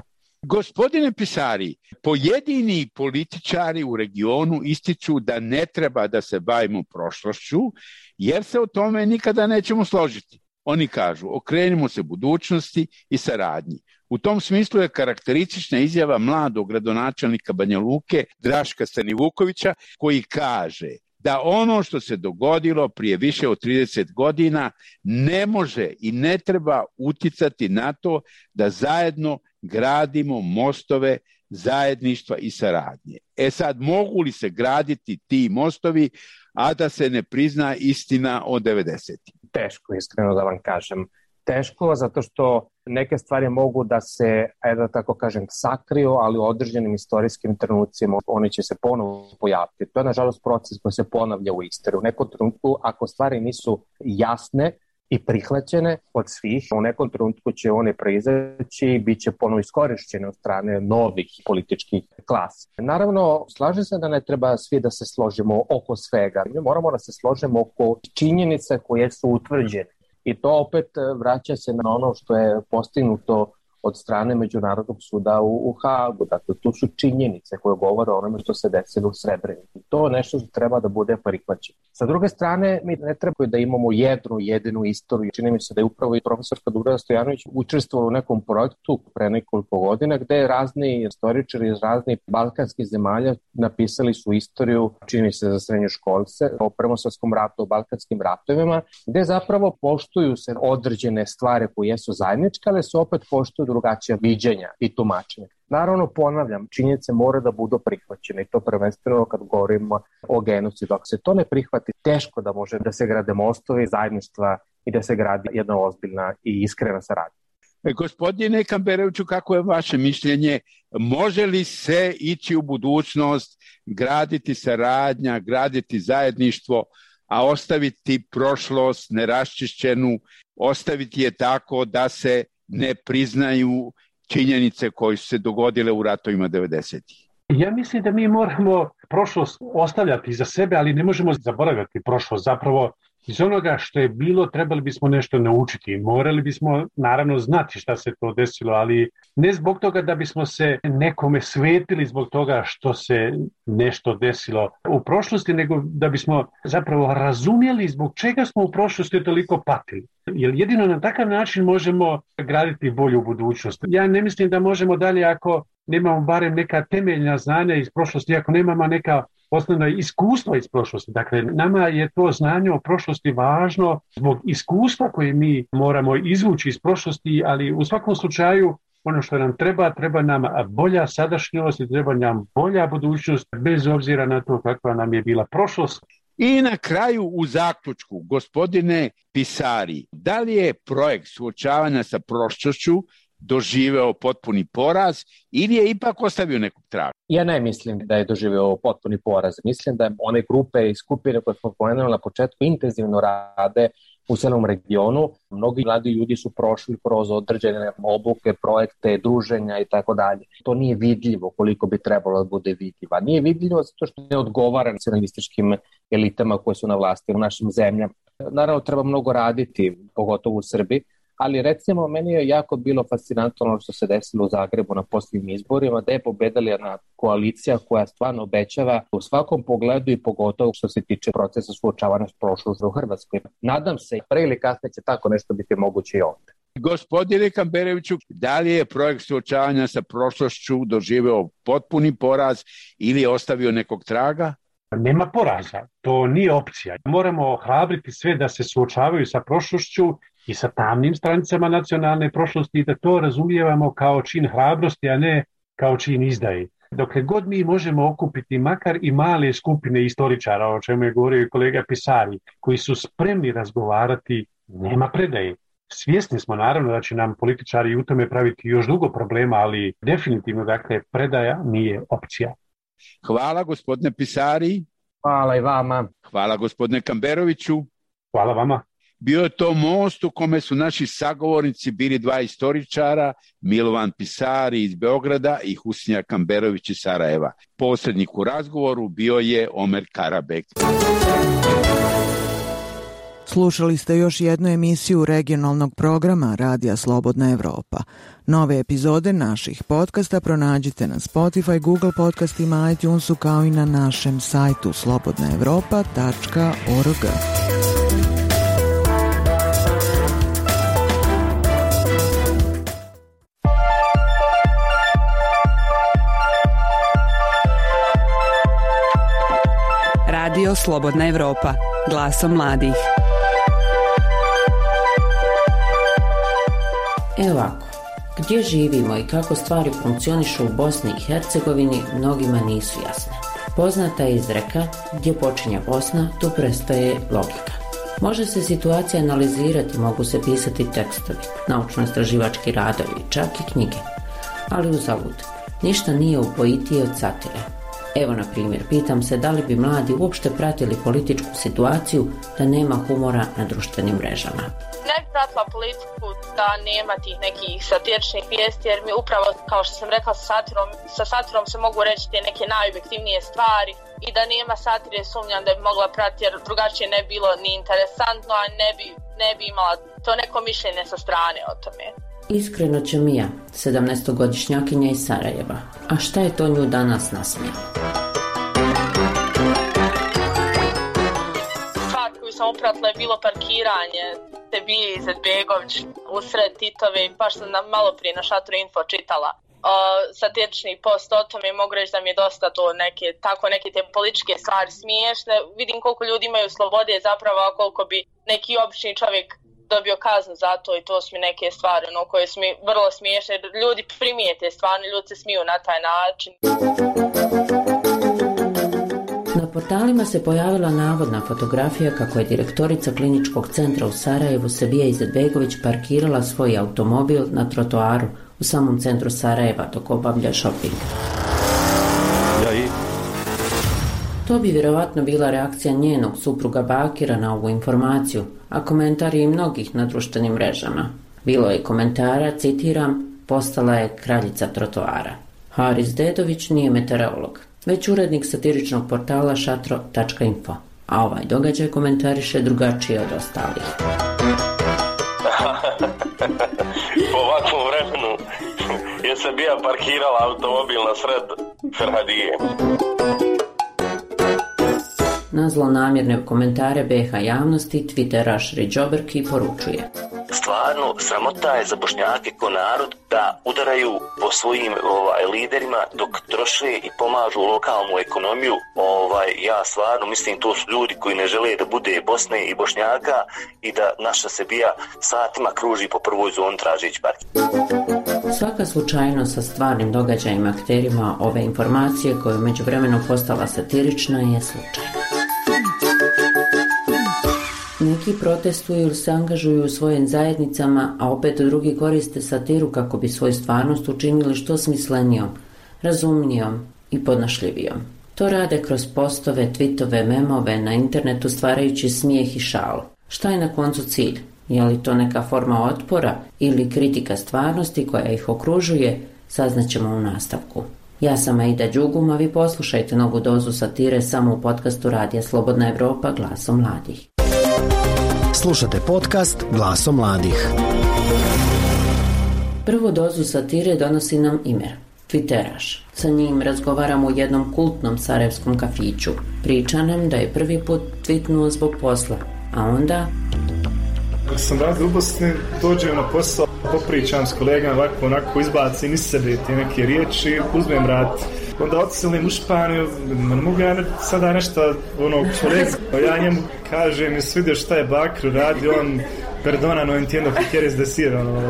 Gospodine Pisari, pojedini političari u regionu ističu da ne treba da se bavimo prošlošću, jer se o tome nikada nećemo složiti. Oni kažu, okrenimo se budućnosti i saradnji. U tom smislu je karakteristična izjava mladog gradonačelnika Banja Luke, Draška Stanivukovića, koji kaže da ono što se dogodilo prije više od 30 godina ne može i ne treba uticati na to da zajedno gradimo mostove zajedništva i saradnje. Sad, mogu li se graditi ti mostovi, a da se ne prizna istina o 90. Teško, iskreno da vam kažem. Teško, zato što neke stvari mogu da se, da tako kažem, sakriju, ali u određenim istorijskim trenucima oni će se ponovo pojaviti. To je, nažalost, proces koji se ponavlja u istoriji. U nekom trenutku, ako stvari nisu jasne i prihvaćene od svih, u nekom trenutku će one proizaći i bit će ponovo iskorišćene od strane novih političkih klasa. Naravno, slažem se da ne treba svi da se složimo oko svega. Mi moramo da se složimo oko činjenica koje su utvrđene. I to opet vraća se na ono što je postignuto od strane Međunarodnog suda u Hagu. Dakle, tu su činjenice koje govore o onome što se desilo u Srebrenici. To je nešto što treba da bude prihvaćeno. Sa druge strane, mi ne treba da imamo jedinu istoriju. Čini mi se da je upravo i profesorka Dubravka Stojanović učestvovala u nekom projektu pre nekoliko godina gde razni istoričari iz raznih balkanskih zemalja napisali su istoriju, čini mi se za srednjoškolce, o Prvom svetskom ratu, o balkanskim ratovima, gde zapravo poštuju se određene stvari koje jesu zajedničke, ali se opet poštuju drugačija viđenja i tumačenja. Naravno, ponavljam, činjenice mora da budu prihvaćene i to prvenstveno kad govorimo o genocidu. Ako se to ne prihvati, teško da može da se grade mostovi, zajedništva i da se gradi jedna ozbiljna i iskrena saradnja. Gospodine Kamberoviću, kako je vaše mišljenje? Može li se ići u budućnost, graditi saradnja, graditi zajedništvo, a ostaviti prošlost neraščišćenu, ostaviti je tako da se ne priznaju činjenice koje su se dogodile u ratovima 90-ih? Ja mislim da mi moramo prošlost ostavljati za sebe, ali ne možemo zaboravljati prošlost. Zapravo, iz onoga što je bilo, trebali bismo nešto naučiti. Morali bismo, naravno, znati šta se to desilo, ali ne zbog toga da bismo se nekome svetili zbog toga što se nešto desilo u prošlosti, nego da bismo zapravo razumjeli zbog čega smo u prošlosti toliko patili. Jer jedino na takav način možemo graditi bolju budućnost. Ja ne mislim da možemo dalje ako nemamo barem neka temeljna znanja iz prošlosti, ako nemamo neka osnovna iskustva iz prošlosti. Dakle, nama je to znanje o prošlosti važno zbog iskustva koje mi moramo izvući iz prošlosti, ali u svakom slučaju ono što nam treba nam bolja sadašnjost i treba nam bolja budućnost bez obzira na to kakva nam je bila prošlost. I na kraju u zaključku, gospodine Pisari, da li je projekt suočavanja sa prošlošću doživeo potpuni poraz ili je ipak ostavio nekog traga? Ja ne mislim da je doživeo potpuni poraz. Mislim da one grupe i skupine koje smo pomenuli na početku intenzivno rade u celom regionu. Mnogi mladi ljudi su prošli kroz određene obuke, projekte, druženja i tako dalje. To nije vidljivo koliko bi trebalo da bude vidljivo. Nije vidljivo zato što ne odgovara nacionalističkim elitama koje su na vlasti u našim zemljama. Naravno, treba mnogo raditi, pogotovo u Srbiji, ali recimo meni je jako bilo fascinantno ono što se desilo u Zagrebu na posljednjim izborima, da je pobedala jedna koalicija koja stvarno obećava u svakom pogledu i pogotovo što se tiče procesa suočavanja s prošlošću u Hrvatskoj. Nadam se, pre ili kasnije će tako nešto biti moguće i ovdje. Gospodine Kamberoviću, da li je projekt suočavanja sa prošlošću doživeo potpuni poraz ili je ostavio nekog traga? Nema poraza, to nije opcija. Moramo ohrabriti sve da se suočavaju sa prošlošću i sa tamnim stranicama nacionalne prošlosti i da to razumijevamo kao čin hrabrosti, a ne kao čin izdaje. Dokle god mi možemo okupiti makar i male skupine istoričara, o čemu je govorio i kolega Pisari, koji su spremni razgovarati, nema predaje. Svjesni smo naravno da će nam političari u tome praviti još dugo problema, ali definitivno, dakle, predaja nije opcija. Hvala gospodine Pisari. Hvala i vama. Hvala gospodine Kamberoviću. Hvala vama. Bio je to most u kome su naši sagovornici bili dva istoričara, Milovan Pisari iz Beograda i Husnija Kamberović iz Sarajeva. Posrednik u razgovoru bio je Omer Karabek. Slušali ste još jednu emisiju regionalnog programa Radija Slobodna Evropa. Nove epizode naših podcasta pronađite na Spotify, Google podcastima, iTunesu kao i na našem sajtu slobodnaevropa.org. Radio Slobodna Evropa, glasom mladih. Evo ovako, gdje živimo i kako stvari funkcionišu u Bosni i Hercegovini mnogima nisu jasne. Poznata je izreka, gdje počinje Bosna, tu prestaje logika. Može se situacija analizirati, mogu se pisati tekstovi, naučno-istraživački radovi, čak i knjige. Ali uzalud, ništa nije upojitije od satire. Evo na primjer, pitam se da li bi mladi uopšte pratili političku situaciju da nema humora na društvenim mrežama. Ne bi pratila politiku da nema tih nekih satiričnih vijesti, jer mi upravo, kao što sam rekla, sa satirom se mogu reći te neke najobjektivnije stvari i da nema satire sumnjam da bi mogla pratiti, jer drugačije ne bi bilo ni interesantno, a ne bi imala to neko mišljenje sa strane o tome. Iskreno će Mija, 17-godišnjakinja iz Sarajeva. A šta je to nju danas nasmijalo? Stvar koju sam upratila je bilo parkiranje Sebije Izetbegović usred Titove, pa što sam malo prije na Šatru Info čitala. Satirični post o tome, mogu reći da mi je dosta to neke te političke stvari smiješne. Vidim koliko ljudi imaju slobode zapravo, a koliko bi neki obični čovjek dobio kaznu za to, i to su mi neke stvari koje su mi vrlo smiješne. Ljudi primijete stvarno, ljudi se smiju na taj način. Na portalima se pojavila navodna fotografija kako je direktorica kliničkog centra u Sarajevu Sebija Izetbegović parkirala svoj automobil na trotoaru u samom centru Sarajeva dok obavlja shopping. To bi vjerovatno bila reakcija njenog supruga Bakira na ovu informaciju, a komentar je i mnogih na društvenim mrežama. Bilo je komentara, citiram, postala je kraljica trotoara. Haris Dedović nije meteorolog, već urednik satiričnog portala šatro.info, a ovaj događaj komentariše drugačije od ostalih. Po ovakvom vremenu je se bija parkirala automobil na sred Ferhadije. Na zlonamjerne komentare BiH javnosti Twitteraš Riđoberki poručuje: Stvarno, sramota je za Bošnjake ko narod da udaraju po svojim liderima dok troše i pomažu lokalnu ekonomiju. Ja stvarno mislim to su ljudi koji ne žele da bude Bosne i Bošnjaka i da naša Sebija satima kruži po prvoj zoni tražeći parking. Svaka slučajnost sa stvarnim događajima akterima ove informacije koja je u međuvremenu postala satirična je slučajna. Neki protestuju ili se angažuju u svojim zajednicama, a opet drugi koriste satiru kako bi svoju stvarnost učinili što smislenijom, razumnijom i podnošljivijom. To rade kroz postove, tweetove, memove na internetu stvarajući smijeh i šalu. Šta je na koncu cilj? Je li to neka forma otpora ili kritika stvarnosti koja ih okružuje? Saznaćemo u nastavku. Ja sam Aida Đugum, a vi poslušajte novu dozu satire samo u podcastu Radija Slobodna Evropa, glasom mladih. Slušate podcast Glasom mladih. Prvu dozu satire donosi nam Imer, Twitteraš. Sa njim razgovaramo u jednom kultnom sarajevskom kafiću. Priča nam da je prvi put tweetnuo zbog posla, a onda... Dok sam radio u Bosni, dođem na posao, popričam s kolegama, ovako onako izbacim iz sebe te neke riječi, uzmem rad. Onda odselim u Španiju, ne mogu ja sada nešto kolega. Ja njemu kažem, jesi vidio šta je Bakr radi, on perdona, no entiendo que quieres decir.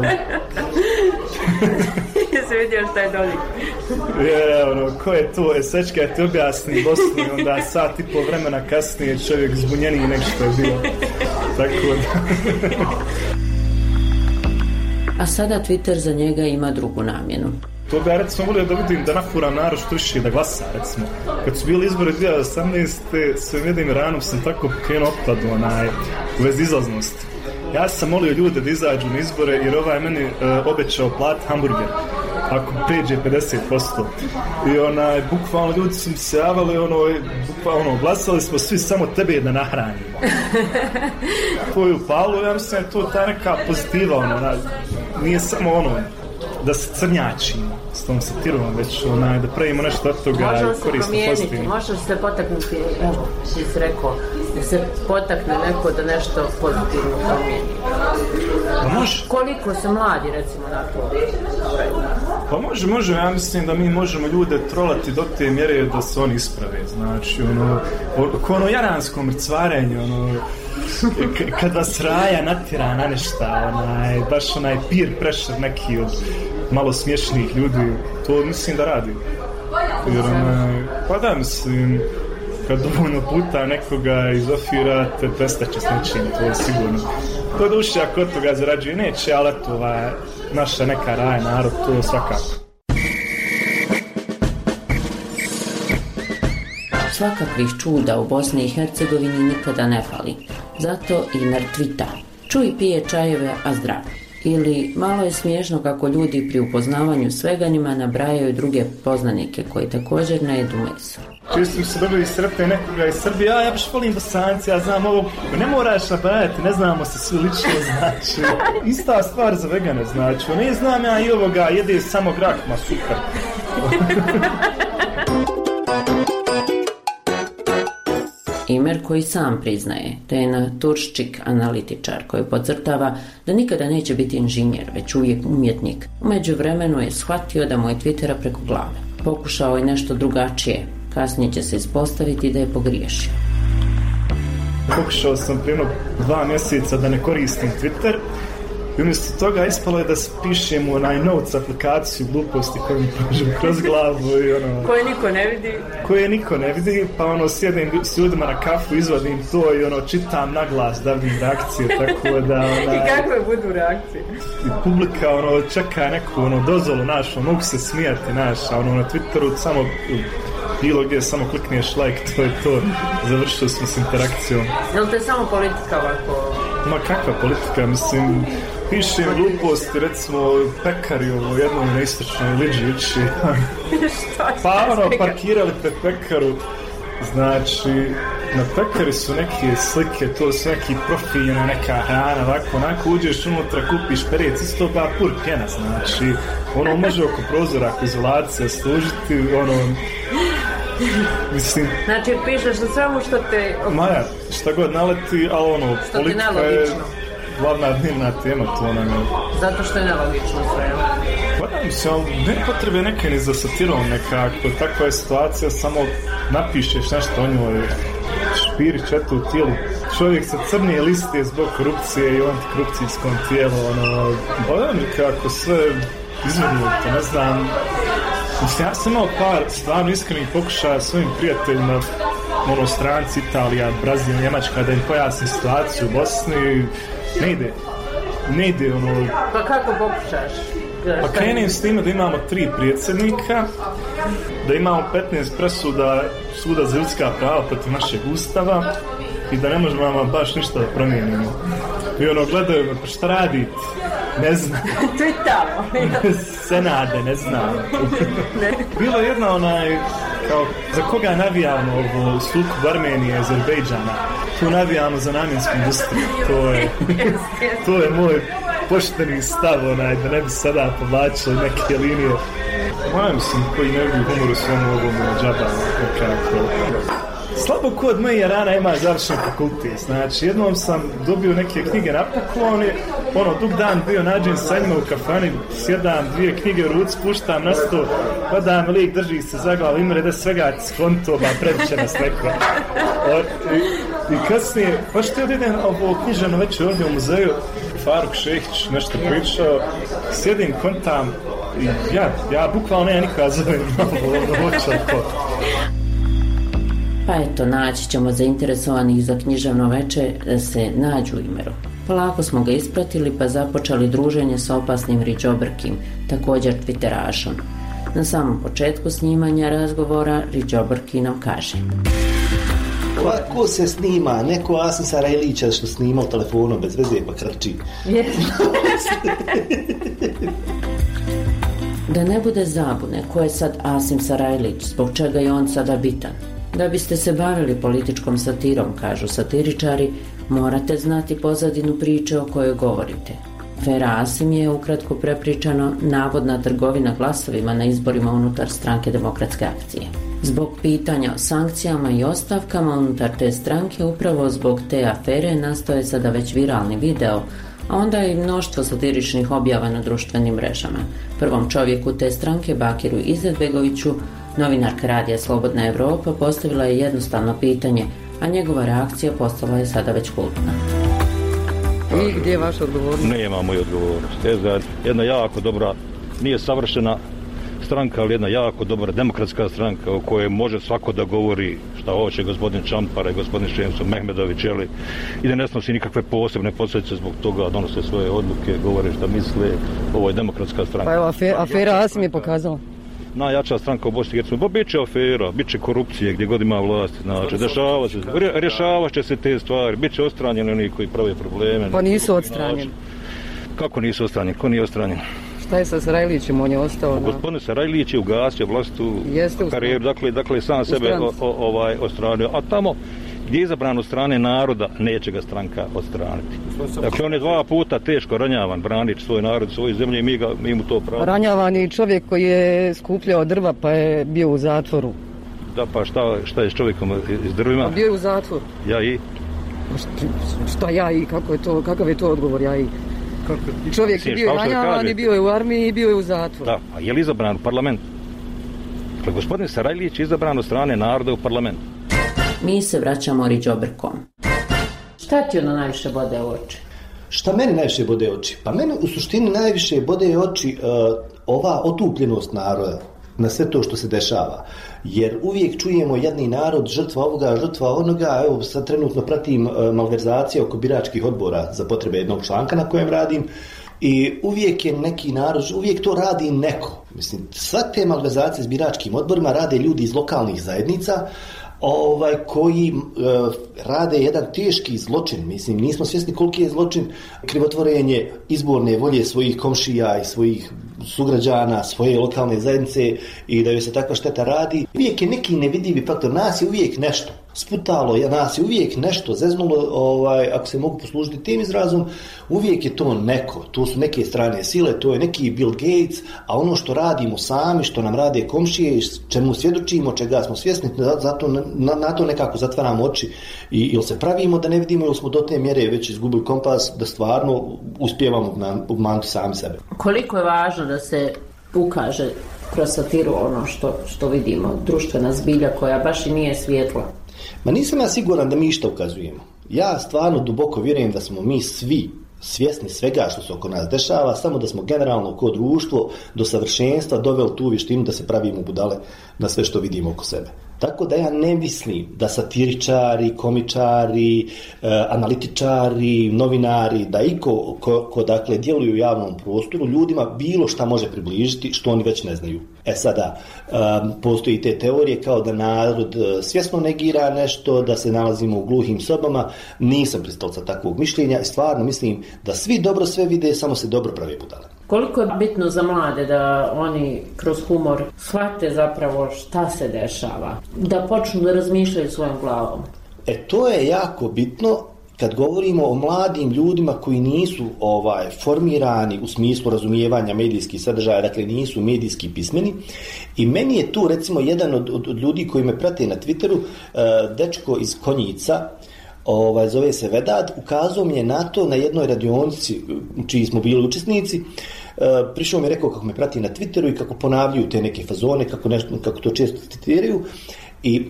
Jesi vidio šta je Dodik? Ko je to? Sečka je ti objasni Bosni, onda sat i pol vremena kasnije čovjek zbunjeniji nego što je bilo. Tako da... A sada Twitter za njega ima drugu namjenu. To bi ja recimo volio da vidim da nafuram narod što više da glasa recimo. Kad su bili izbori 2018. svojim jednim ranom sam tako krenuo otpadu u vezi izlaznosti. Ja sam molio ljude da izađu na izbore jer ovaj meni obećao plat hamburger. ako pređe 50%. I bukvalno ljudi su mi se javali, bukvalno glasali smo svi samo tebe da nahranimo. To je upalo, ja mislim da je to ta neka pozitiva, nije samo da se crnjačimo s tom satirom, već da pravimo nešto od toga i koristimo pozitivno. Može se potaknuti, evo, ti si rekao, da se potakne neko da nešto pozitivno promijeni. Pa može. Koliko se mladi, recimo, na to? Pa može, ja mislim da mi možemo ljude trolati do te mjere da se oni isprave, znači, ko jaransko mrcvarenje, kad vas raja natjera na nešta, baš peer pressure neki od malo smiješnih ljudi, to mislim da radi. Jer pa da, mislim, kad dovoljno puta nekoga izofirate, prestaće s nečim, to je sigurno. To duše, ako od toga zarađuje, neće, ali to naša neka raja narod, to svakako. Svakakvih čuda u Bosni i Hercegovini nikada ne fali. Zato i mrtvita. Čuj, pije čajeve, a zdrav. Ili malo je smiješno kako ljudi pri upoznavanju svega njima nabrajaju druge poznanike koji također ne jedu meso. Čisto mi se dobili sretne nekoga iz Srbije, ja baš volim Bosanci, ja znam ovog, ne moraš nabrajati, ne znamo se svi lično, znači. Ista stvar za vegane, znači, ne znam ja i ovoga, jede samo grak, ma super. Imer koji sam priznaje da je naturščik analitičar koji podcrtava da nikada neće biti inženjer, već uvijek umjetnik. U međuvremenu je shvatio da mu je Twittera preko glave. Pokušao je nešto drugačije, kasnije će se ispostaviti da je pogriješio. Pokušao sam prije 2 mjeseca da ne koristim Twitter i umjesto toga ispalo je da pišem u notes aplikaciju gluposti koju mi prođem kroz glavu i koje niko ne vidi, pa sjedim s ljudima na kafu, izvadim to i čitam na glas da vidim reakcije, tako da I kakve budu reakcije? I publika čeka neku dozvolu našu, mogu se smijati naša, na Twitteru samo bilo gdje samo klikneš like, to je to, završili smo s interakcijom. Jel to je samo politika ovako? Ma kakva politika, mislim, pišem gluposti, recimo pekari u jednom na istočnoj Liđići. Pa parkirali pred pekaru, znači na pekari su neke slike, to su neki profili, neka hrana, onako uđeš unutra, kupiš perec, isto ba pur pjena, znači može oko prozora, ako izolacija služiti, mislim... Znači pišeš na svemu što te... Maja, šta god naleti, ali politika je glavna dnevna tema, to nam je... Zato što je nelogično sve. Pa da, mislim, ali ne potrebe neke ni za satirom nekako, takva je situacija, samo napišeš nešto o njoj, špiri četu u tijelu. Čovjek sa crnije liste zbog korupcije i u antikorupcijskom tijelu, pa da nekako sve izvrnuto, ne znam. Mislim, ja sam imao par stvarno iskrenih pokušaja svojim prijateljima, stranci, Italija, Brazil, Njemačka, da im pojasnim situaciju u Bosni. Ne ide. Pa kako pokušaš? Pa krenim s time da imamo 3 predsjednika, da imamo 15 presuda Suda za ljudska prava protiv našeg ustava i da ne možemo baš ništa da promijenimo. I gledaju me, pa šta radite? Ne znam. To je tamo. Senade, ne znam. Bilo je jedna kao, za koga navijamo u sukobu Armenije i Azerbejdžana? Tu navijamo za namjensku industriju. To je moj pošteni stav, da ne bi sada povlačili neke linije. Mislim, koji ne bi humor u svom ovom džaba, nekako. Slabo kod moje rana ima završen fakultet, znači jednom sam dobio neke knjige na pokloni, dug dan bio nađen sa njima u kafani, sjedam 2 knjige u ruci, puštam na sto, pa da me lik drži se za glavu, imre da svega skonto, ba previše nas neko. I kasnije, pa što je odjedem ovo knjiženo večer ovdje u muzeju, Faruk Šehić nešto pričao, sjedim, kontam i ja bukvalno ne nikoga zovem ovo očalko. Pa eto, naći ćemo zainteresovanih za književno veče da se nađu u Imeru. Polako smo ga ispratili pa započeli druženje sa opasnim Ridžobrkim, također Twitterašom. Na samom početku snimanja razgovora Ridžobrki nam kaže: Ko se snima? Neko Asim Sarajlića što snima u telefonu bez veze pa krči. Da ne bude zabune ko je sad Asim Sarajlić, zbog čega je on sada bitan. Da biste se bavili političkom satirom, kažu satiričari, morate znati pozadinu priče o kojoj govorite. Afera Asim je, ukratko prepričano, navodna trgovina glasovima na izborima unutar stranke Demokratske akcije. Zbog pitanja o sankcijama i ostavkama unutar te stranke, upravo zbog te afere nastao je sada već viralni video, a onda je i mnoštvo satiričnih objava na društvenim mrežama. Prvom čovjeku te stranke, Bakiru Izetbegoviću, novinarka Radija Slobodna Evropa postavila je jednostavno pitanje, a njegova reakcija postala je sada već kultna. I gdje je vaša odgovornost? Nema moju odgovornost. Jedna jako dobra, nije savršena stranka, ali jedna jako dobra demokratska stranka o kojoj može svako da govori šta hoće, gospodin Čampara i gospodin Šemso Mehmedović, i da ne snosi nikakve posebne posljedice zbog toga, donose svoje odluke, govore šta misle. Ovo je demokratska stranka. Pa evo, afera Asim je pokazala. Najjača stranka u Bosni i Hercegovini. Bit će afera, bit će korupcije gdje god ima vlast, znači rješavat će se te stvari, bit će odstranjeni oni koji prave probleme. Pa nisu odstranjeni. Kako nisu odstranjeni? Ko nije odstranjen? Šta je sa Sarajlićem, on je ostao? Gospodin Sarajlić je ugasio vlastu karijeru, dakle sam sebe odstranio, a tamo gdje je izabran od strane naroda, neće ga stranka odstraniti. Dakle, on je 2 puta teško ranjavan, branič svoj narod, svoju zemlju i mi mu to pravo. Ranjavan je čovjek koji je skupljao drva pa je bio u zatvoru. Da, pa šta je s čovjekom iz drvima? Pa bio je u zatvoru. Ja i? Šta ja i? Kakav je to odgovor ja i? Čovjek je bio ranjavan i bio je u armiji i bio je u zatvoru. Da, a je li izabran u parlament? Dakle, gospodin Sarajlić je izabran od strane naroda u parlament. Mi se vraćamo Riđobrkom. Šta ti ono najviše bode u oči? Šta meni najviše bode u oči? Pa meni u suštini najviše bode u oči ova otupljenost naroda na sve to što se dešava. Jer uvijek čujemo jedni narod, žrtva ovoga, žrtva onoga. Evo sad trenutno pratim malverzacije oko biračkih odbora za potrebe jednog članka na kojem radim. I uvijek je neki narod, uvijek to radi neko. Mislim, sve te malverzacije s biračkim odborima rade ljudi iz lokalnih zajednica, koji rade jedan teški zločin. Mislim, nismo svjesni koliki je zločin krivotvorenje izborne volje svojih komšija i svojih sugrađana, svoje lokalne zajednice i da joj se takva šteta radi. Uvijek je neki nevidljivi faktor, nas je uvijek nešto sputalo, nas je uvijek nešto zeznulo, ako se mogu poslužiti tim izrazom, uvijek je to neko, to su neke strane sile, to je neki Bill Gates, a ono što radimo sami, što nam rade komšije, čemu svjedočimo, čega smo svjesni, zato na to nekako zatvaramo oči ili se pravimo da ne vidimo ili smo do te mjere već izgubili kompas da stvarno uspijevamo obmanuti sami sebe. Koliko je važno da se ukaže kroz satiru ono što vidimo, društvena zbilja koja baš i nije svjetla? Ma nisam ja siguran da mi išta ukazujemo. Ja stvarno duboko vjerujem da smo mi svi svjesni svega što se oko nas dešava, samo da smo generalno kao društvo do savršenstva doveli tu vještinu da se pravimo budale na sve što vidimo oko sebe. Tako da ja ne mislim da satiričari, komičari, analitičari, novinari, da iko ko dakle djeluju u javnom prostoru ljudima bilo šta može približiti što oni već ne znaju. Sada postoji te teorije kao da narod svjesno negira nešto, da se nalazimo u gluhim sobama. Nisam pristalica takvog mišljenja i stvarno mislim da svi dobro sve vide, samo se dobro prave budale. Koliko je bitno za mlade da oni kroz humor shvate zapravo šta se dešava, da počnu da razmišljaju svojom glavom? To je jako bitno kad govorimo o mladim ljudima koji nisu formirani u smislu razumijevanja medijskih sadržaja, dakle nisu medijski pismeni. I meni je tu recimo jedan od ljudi koji me prate na Twitteru, dečko iz Konjica, zove se Vedad, ukazao mi je na to na jednoj radionici čiji smo bili učesnici. Prišao mi je rekao kako me prati na Twitteru i kako ponavljaju te neke fazone, kako to često citiraju. I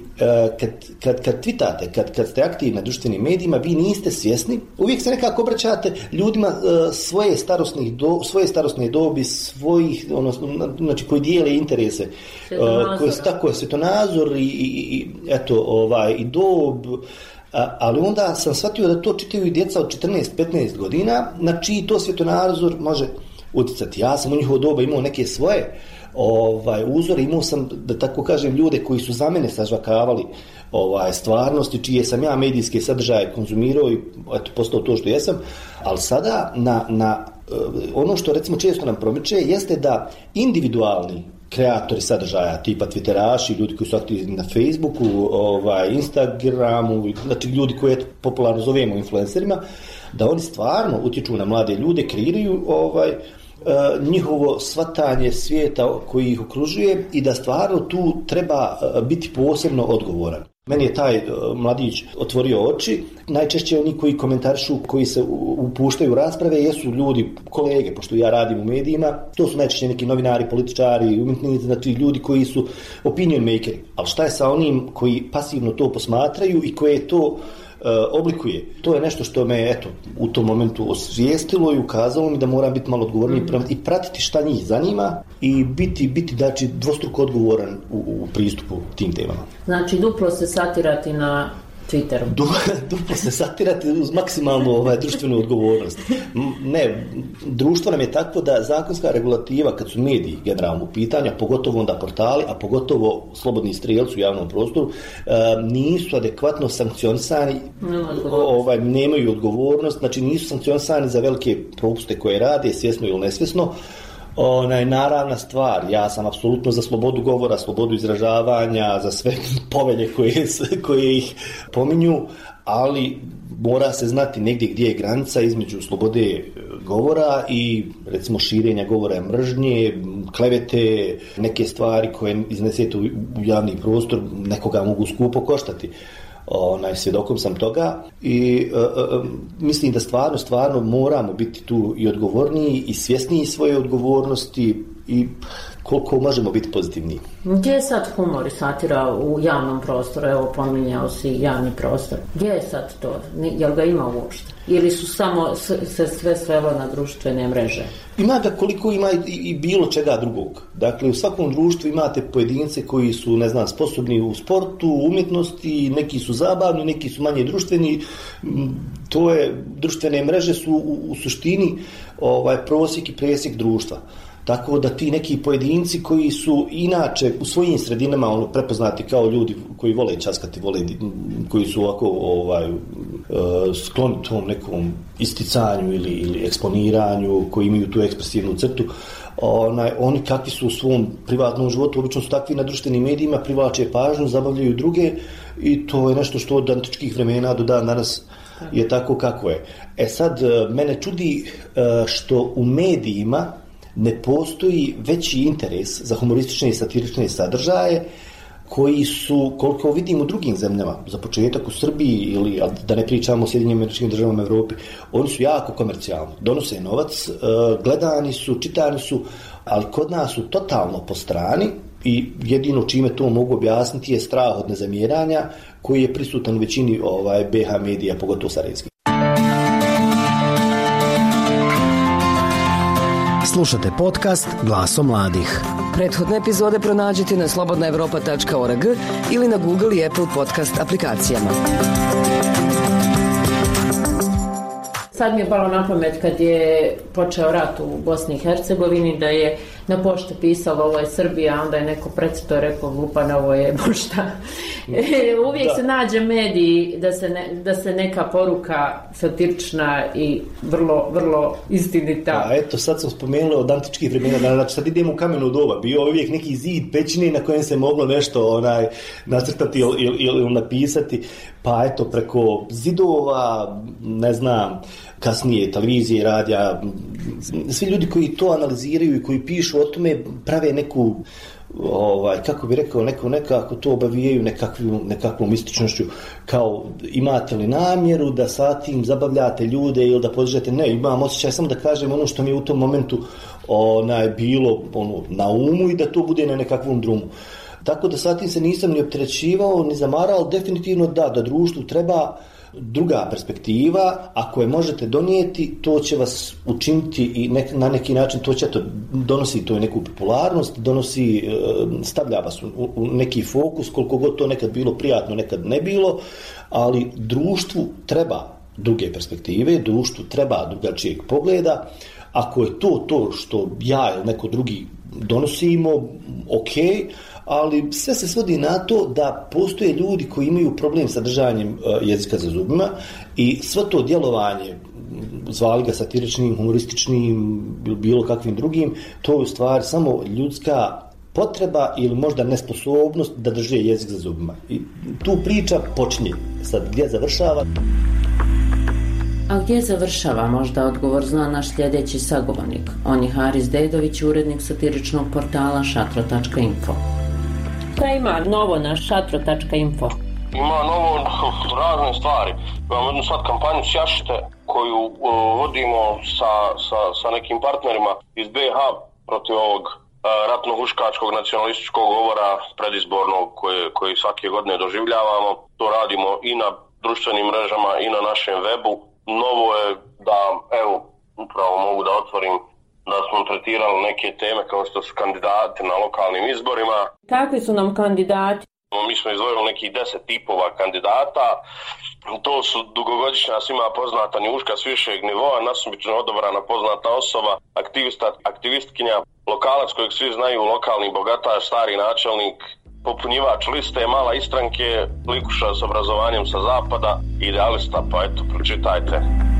kad tweetate, kad ste aktivni na društvenim medijima, vi niste svjesni, uvijek se nekako obraćate ljudima svoje starosne dobi, svojih, znači koji dijele interese, koji su tako svjetonazor i dob. Ali onda sam shvatio da to čitaju i djeca od 14-15 godina, na čiji to svjetonazor može uticati. Ja sam u njihovo doba imao neke svoje uzore, imao sam, da tako kažem, ljude koji su za mene sažvakavali stvarnosti, čije sam ja medijske sadržaje konzumirao i eto, postao to što jesam, ali sada na ono što recimo često nam promiče jeste da individualni kreatori sadržaja, tipa twitteraši, ljudi koji su aktivni na Facebooku, Instagramu, znači ljudi koje popularno zovemo influencerima, da oni stvarno utječu na mlade ljude, kreiraju njihovo shvatanje svijeta koji ih okružuje i da stvarno tu treba biti posebno odgovoran. Meni je taj mladić otvorio oči. Najčešće oni koji komentarišu, koji se upuštaju u rasprave, jesu ljudi, kolege, pošto ja radim u medijima, to su najčešće neki novinari, političari, umjetnici, znači ljudi koji su opinion makeri. Ali šta je sa onim koji pasivno to posmatraju i koje to oblikuje? To je nešto što me eto u tom momentu osvijestilo i ukazalo mi da moram biti malo odgovorniji i pratiti šta njih zanima i biti znači dvostruko odgovoran u pristupu tim temama. Znači duplo se satirati na Twitteru. Duplo se satirati uz maksimalnu društvenu odgovornost. Ne, društvo nam je takvo da zakonska regulativa, kad su mediji generalno u pitanju, pogotovo onda portali, a pogotovo slobodni strijelci u javnom prostoru, nisu adekvatno sankcionisani, nemaju odgovornost, znači nisu sankcionisani za velike propuste koje rade, svjesno ili nesvjesno. Naravna stvar, ja sam apsolutno za slobodu govora, slobodu izražavanja, za sve povelje koje ih pominju, ali mora se znati negdje gdje je granica između slobode govora i recimo širenja govora mržnje, klevete, neke stvari koje iznesete u javni prostor nekoga mogu skupo koštati. Svjedokom sam toga i mislim da stvarno moramo biti tu i odgovorniji i svjesniji svoje odgovornosti i koliko možemo biti pozitivniji. Gdje je sad humor i satira u javnom prostoru? Evo, pominjao si javni prostor. Gdje je sad to? Jel ga ima uopšte? Ili su samo se sve svelo na društvene mreže? Ima ga koliko ima i bilo čega drugog. Dakle, u svakom društvu imate pojedince koji su, sposobni u sportu, umjetnosti, neki su zabavni, neki su manje društveni. Društvene mreže su u suštini prosjek i presjek društva. Tako da ti neki pojedinci koji su inače u svojim sredinama prepoznati kao ljudi koji vole časkati, koji su ovako skloni tom nekom isticanju ili eksponiranju, koji imaju tu ekspresivnu crtu, oni kakvi su u svom privatnom životu, obično su takvi na društvenim medijima, privlače pažnju, zabavljaju druge i to je nešto što od antičkih vremena do dan danas je tako kako je. Sad, mene čudi što u medijima ne postoji veći interes za humoristične i satirične sadržaje koji su, koliko vidim u drugim zemljama, za početak u Srbiji ili da ne pričamo o Sjedinjenim Američkim Državama, Evropi, oni su jako komercijalni, donose novac, gledani su, čitani su, ali kod nas su totalno po strani i jedino čime to mogu objasniti je strah od nezamjeranja koji je prisutan u većini BH medija, pogotovo sarajevskih. Slušate podcast Glasom mladih. Prethodne epizode pronađite na slobodnaevropa.org ili na Google i Apple podcast aplikacijama. Sad mi je palo na pamet kad je počeo rat u Bosni i Hercegovini da je na pošti pisalo ovo je Srbija, onda je neko precito rekao glupana ovo je pošta. Uvijek se nađe mediji da se neka poruka satirična i vrlo, vrlo istinita. Eto, sad sam spomenula od antičkih vremena, znači sad idemo u kameno doba, bio uvijek neki zid pećine na kojem se moglo nešto nacrtati ili napisati, pa eto preko zidova, kasnije televizije, radija, svi ljudi koji to analiziraju i koji pišu o tome prave neku, kako bi rekao, nekako to obavijaju nekakvom mističnošću, kao imate li namjeru da sa tim zabavljate ljude ili da podižete, ne, imam osjećaj samo da kažem ono što mi je u tom momentu bilo na umu i da to bude na nekakvom drumu. Tako da sa tim se nisam ni opterećivao, ni zamarao, ali definitivno da društvu treba druga perspektiva, ako je možete donijeti, to će vas učiniti i na neki način to će donosi to neku popularnost, stavlja vas u neki fokus, koliko god to nekad bilo prijatno, nekad ne bilo, ali društvu treba druge perspektive, društvu treba drugačijeg pogleda, Ako je to što ja ili neko drugi donosimo, ok, ali sve se svodi na to da postoje ljudi koji imaju problem sa držanjem jezika za zubima i sve to djelovanje, zvali ga satiričnim, humorističnim, bilo kakvim drugim, to je u stvari samo ljudska potreba ili možda nesposobnost da drže jezik za zubima. I tu priča počinje. Sad gdje završava? A gdje završava, možda odgovor zna naš sljedeći sagovornik. On je Haris Dedović, urednik satiričnog portala šatro.info. Šta ima novo na šatro.info? Ima novo razne stvari. Imamo jednu sad kampanju Sjašite koju vodimo sa nekim partnerima iz BiH protiv ovog ratno-huškačkog nacionalističkog govora predizbornog koji svake godine doživljavamo. To radimo i na društvenim mrežama i na našem webu. Novo je da, evo, upravo mogu da otvorim, da smo tretirali neke teme kao što su kandidati na lokalnim izborima. Kakvi su nam kandidati? Mi smo izdvojili nekih 10 tipova kandidata. To su dugogodišnja svima poznata njuška s višeg nivoa, nasumično odabrana poznata osoba, aktivistkinja, lokalac kojeg svi znaju, lokalni bogataš, stari načelnik, popunjivač liste, mala istranke, likuša s obrazovanjem sa zapada, idealista, pa eto, pročitajte.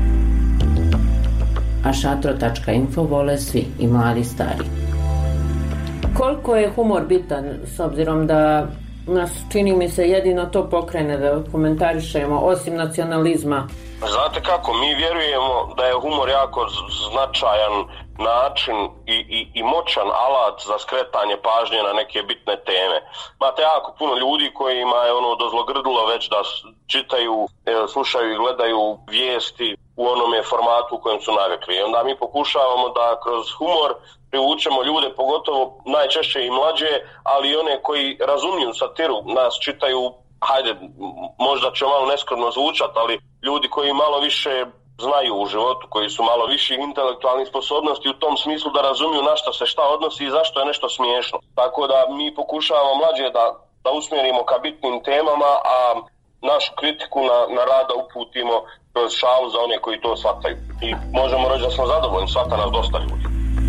A šatro.info vole svi, i mladi i stari. Koliko je humor bitan, s obzirom da nas, čini mi se, jedino to pokrene da komentarišemo, osim nacionalizma? Znate kako, mi vjerujemo da je humor jako značajan način i moćan alat za skretanje pažnje na neke bitne teme. Imate jako puno ljudi kojima je dozlogrdilo već da čitaju, slušaju i gledaju vijesti u onome formatu u kojem su navikli. Onda mi pokušavamo da kroz humor privučemo ljude, pogotovo najčešće i mlađe, ali i one koji razumiju satiru, nas čitaju, hajde, možda će malo neskromno zvučati, ali ljudi koji malo više znaju u životu, koji su malo viših intelektualnih sposobnosti u tom smislu da razumiju na što se šta odnosi i zašto je nešto smiješno. Tako da mi pokušavamo mlađe da usmjerimo ka bitnim temama, a našu kritiku na rad da uputimo kroz šalu za one koji to shvataju. I možemo reći da smo zadovoljni, shvata nas dosta ljudi.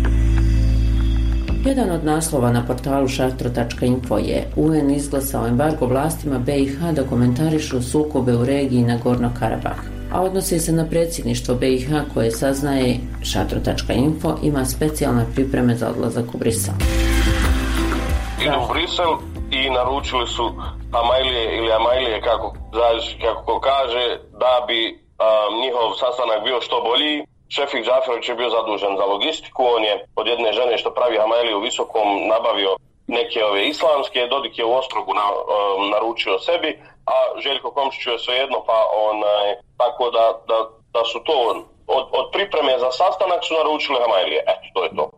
Jedan od naslova na portalu šatro.info je UN izglasao embargo vlastima BiH da komentarišu sukobe u regiji Nagorno Karabah, a odnosi se na predsjedništvo BiH koje, saznaje šatro.info, ima specijalne pripreme za odlazak u Brisel. Idu u Brisel i naručili su Amajlije, kako ko kaže, da bi njihov sastanak bio što bolji. Šefik Džaferović je bio zadužen za logistiku, on je od jedne žene što pravi Amajlije u Visokom nabavio neke ove islamske, Dodik je u Ostrogu naručio sebi, a Željko Komšiću je svejedno, pa tako da su to od pripreme za sastanak su naručili Amajlije. Eto, to je to.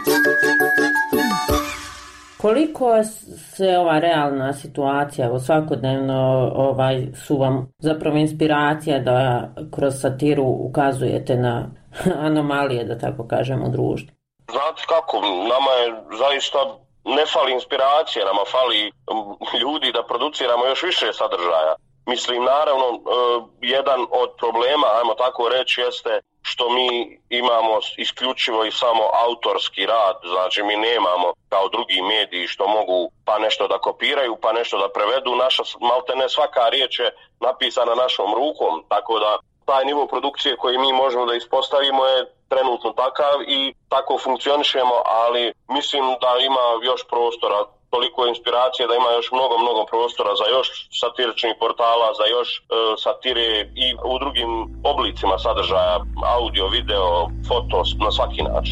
Koliko se ova realna situacija, svakodnevno su vam zapravo inspiracija da kroz satiru ukazujete na anomalije, da tako kažem, u društvu? Znate kako, nama je zaista ne fali inspiracije, nama fali ljudi da produciramo još više sadržaja. Mislim, naravno, jedan od problema, ajmo tako reći, jeste što mi imamo isključivo i samo autorski rad, znači mi nemamo kao drugi mediji što mogu pa nešto da kopiraju, pa nešto da prevedu. Naša, maltene svaka riječ je napisana našom rukom, tako da taj nivo produkcije koji mi možemo da ispostavimo je trenutno takav i tako funkcionišemo, ali mislim da ima još prostora, toliko inspiracije da ima još mnogo prostora za još satiričnih portala, za još satire i u drugim oblicima sadržaja, audio, video, foto, na svaki način.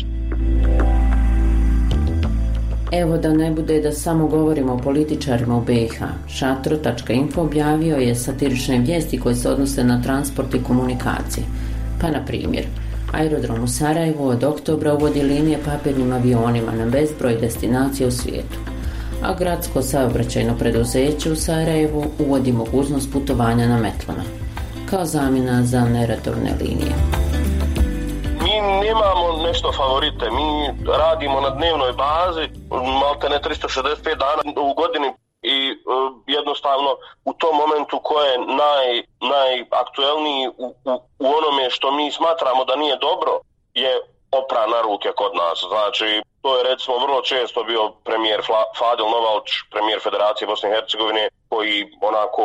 Evo da ne bude da samo govorimo o političarima u BiH, šatro.info objavio je satirične vijesti koje se odnose na transport i komunikacije. Pa na primjer, aerodrom u Sarajevu od oktobra uvodi linije papirnim avionima na bezbroj destinacija u svijetu, a gradsko saobraćajno preduzeće u Sarajevu uvodi mogućnost putovanja na metlama, kao zamjena za neredovne linije. Mi nemamo nešto favorite, mi radimo na dnevnoj bazi, maltene 365 dana u godini i jednostavno u tom momentu ko je najaktuelniji u onome što mi smatramo da nije dobro je opra na ruke kod nas. Znači, to je recimo vrlo često bio premijer Fadil Novalč, premijer Federacije Bosne i Hercegovine, koji onako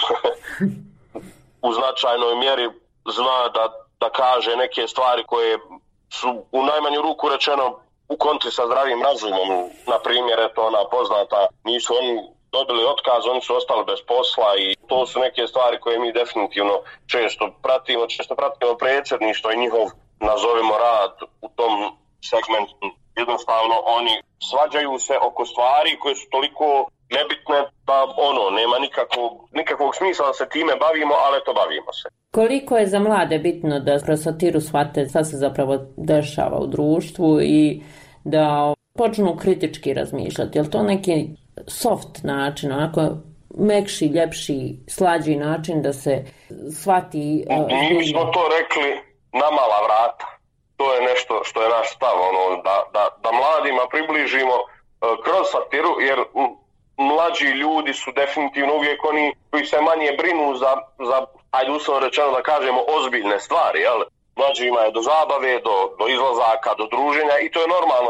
u značajnoj mjeri zna da kaže neke stvari koje su u najmanju ruku rečeno u kontri sa zdravim razumom. Na primjer, eto ona poznata, nisu oni dobili otkaz, oni su ostali bez posla i to su neke stvari koje mi definitivno često pratimo predsjedništvo i njihov, nazovimo, rad u tom segmentu. Jednostavno oni svađaju se oko stvari koje su toliko nebitne da nema nikakvog smisla da se time bavimo, ali to bavimo se. Koliko je za mlade bitno da kroz satiru shvate šta se zapravo dešava u društvu i da počnu kritički razmišljati? Je li to neki soft način, onako mekši, ljepši, slađi način da se shvati? Mi smo to rekli na mala vrata. To je nešto što je naš stav, da mladima približimo kroz satiru, jer mlađi ljudi su definitivno uvijek oni koji se manje brinu za ajde uslovno rečeno da kažemo, ozbiljne stvari, jel? Mlađima je do zabave, do izlazaka, do druženja i to je normalno,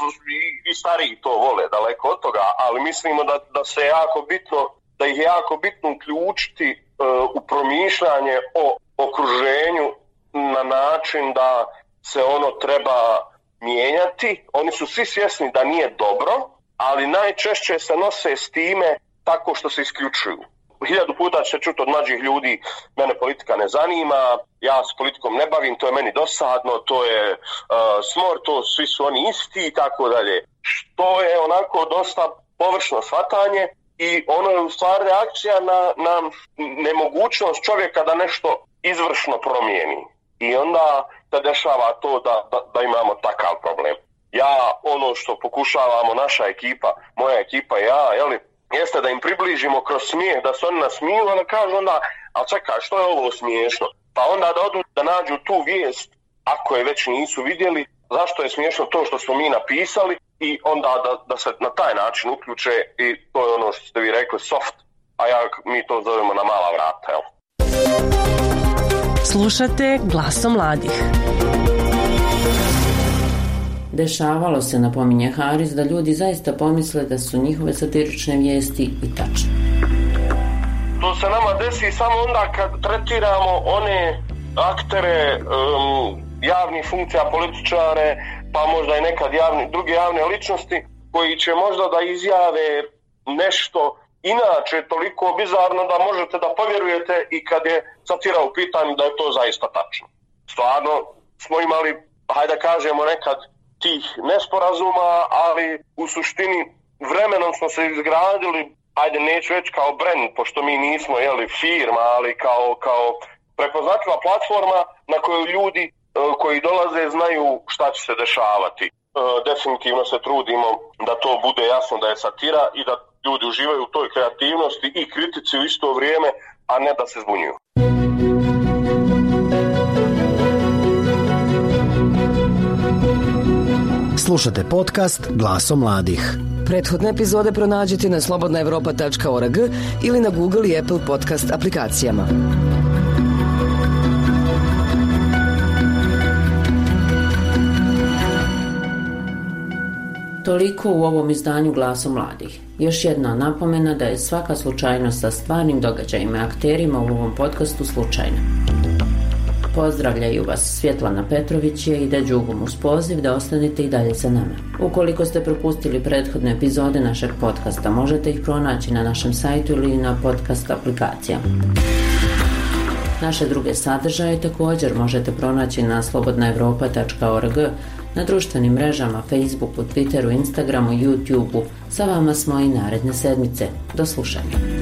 i stariji to vole, daleko od toga, ali mislimo da ih je jako bitno uključiti u promišljanje o okruženju na način da se ono treba mijenjati. Oni su svi svjesni da nije dobro, ali najčešće se nose s time tako što se isključuju. 1000 puta će se čuti od mlađih ljudi, mene politika ne zanima, ja s politikom ne bavim, to je meni dosadno, to je smor, to svi su oni isti i tako dalje. Što je onako dosta površno shvatanje i ono je u stvari reakcija na nemogućnost čovjeka da nešto izvršno promijeni. I onda se dešava to da imamo takav problem. Ja, ono što pokušavamo, naša ekipa, moja ekipa i ja, jeste da im približimo kroz smijeh, da se oni nasmiju, onda kažu onda, ali čekaj, što je ovo smiješno? Pa onda da odu da nađu tu vijest, ako je već nisu vidjeli, zašto je smiješno to što smo mi napisali i onda da se na taj način uključe i to je ono što ste vi rekli, soft, a mi to zovemo na mala vrata, jel? Slušate Glasom mladih. Dešavalo se, napominje Haris, da ljudi zaista pomisle da su njihove satirične vijesti i tačne. To se nama desi samo onda kad tretiramo one aktere javnih funkcija, političare, pa možda i nekad druge javne ličnosti koji će možda da izjave nešto inače toliko bizarno da možete da povjerujete i kad je satira u pitanju da je to zaista tačno. Stvarno smo imali, hajde da kažemo, nekad tih nesporazuma, ali u suštini vremenom smo se izgradili, ajde neću reći kao brand, pošto mi nismo firma, ali kao prepoznatljiva platforma na kojoj ljudi koji dolaze znaju šta će se dešavati. Definitivno se trudimo da to bude jasno da je satira i da ljudi uživaju u toj kreativnosti i kritici u isto vrijeme, a ne da se zbunjuju. Slušate podcast Glasom mladih. Prethodne epizode pronađite na slobodnaevropa.org ili na Google i Apple podcast aplikacijama. Toliko u ovom izdanju Glasom mladih. Još jedna napomena da je svaka slučajnost sa stvarnim događajima i akterima u ovom podcastu slučajna. Pozdravljaju vas Svjetlana Petrović i ide đugom uz poziv da ostanete i dalje sa nama. Ukoliko ste propustili prethodne epizode našeg podcasta, možete ih pronaći na našem sajtu ili na podcast aplikacijama. Naše druge sadržaje također možete pronaći na slobodnaevropa.org, na društvenim mrežama, Facebooku, Twitteru, Instagramu, YouTubeu. Sa vama smo i naredne sedmice. Do slušanja.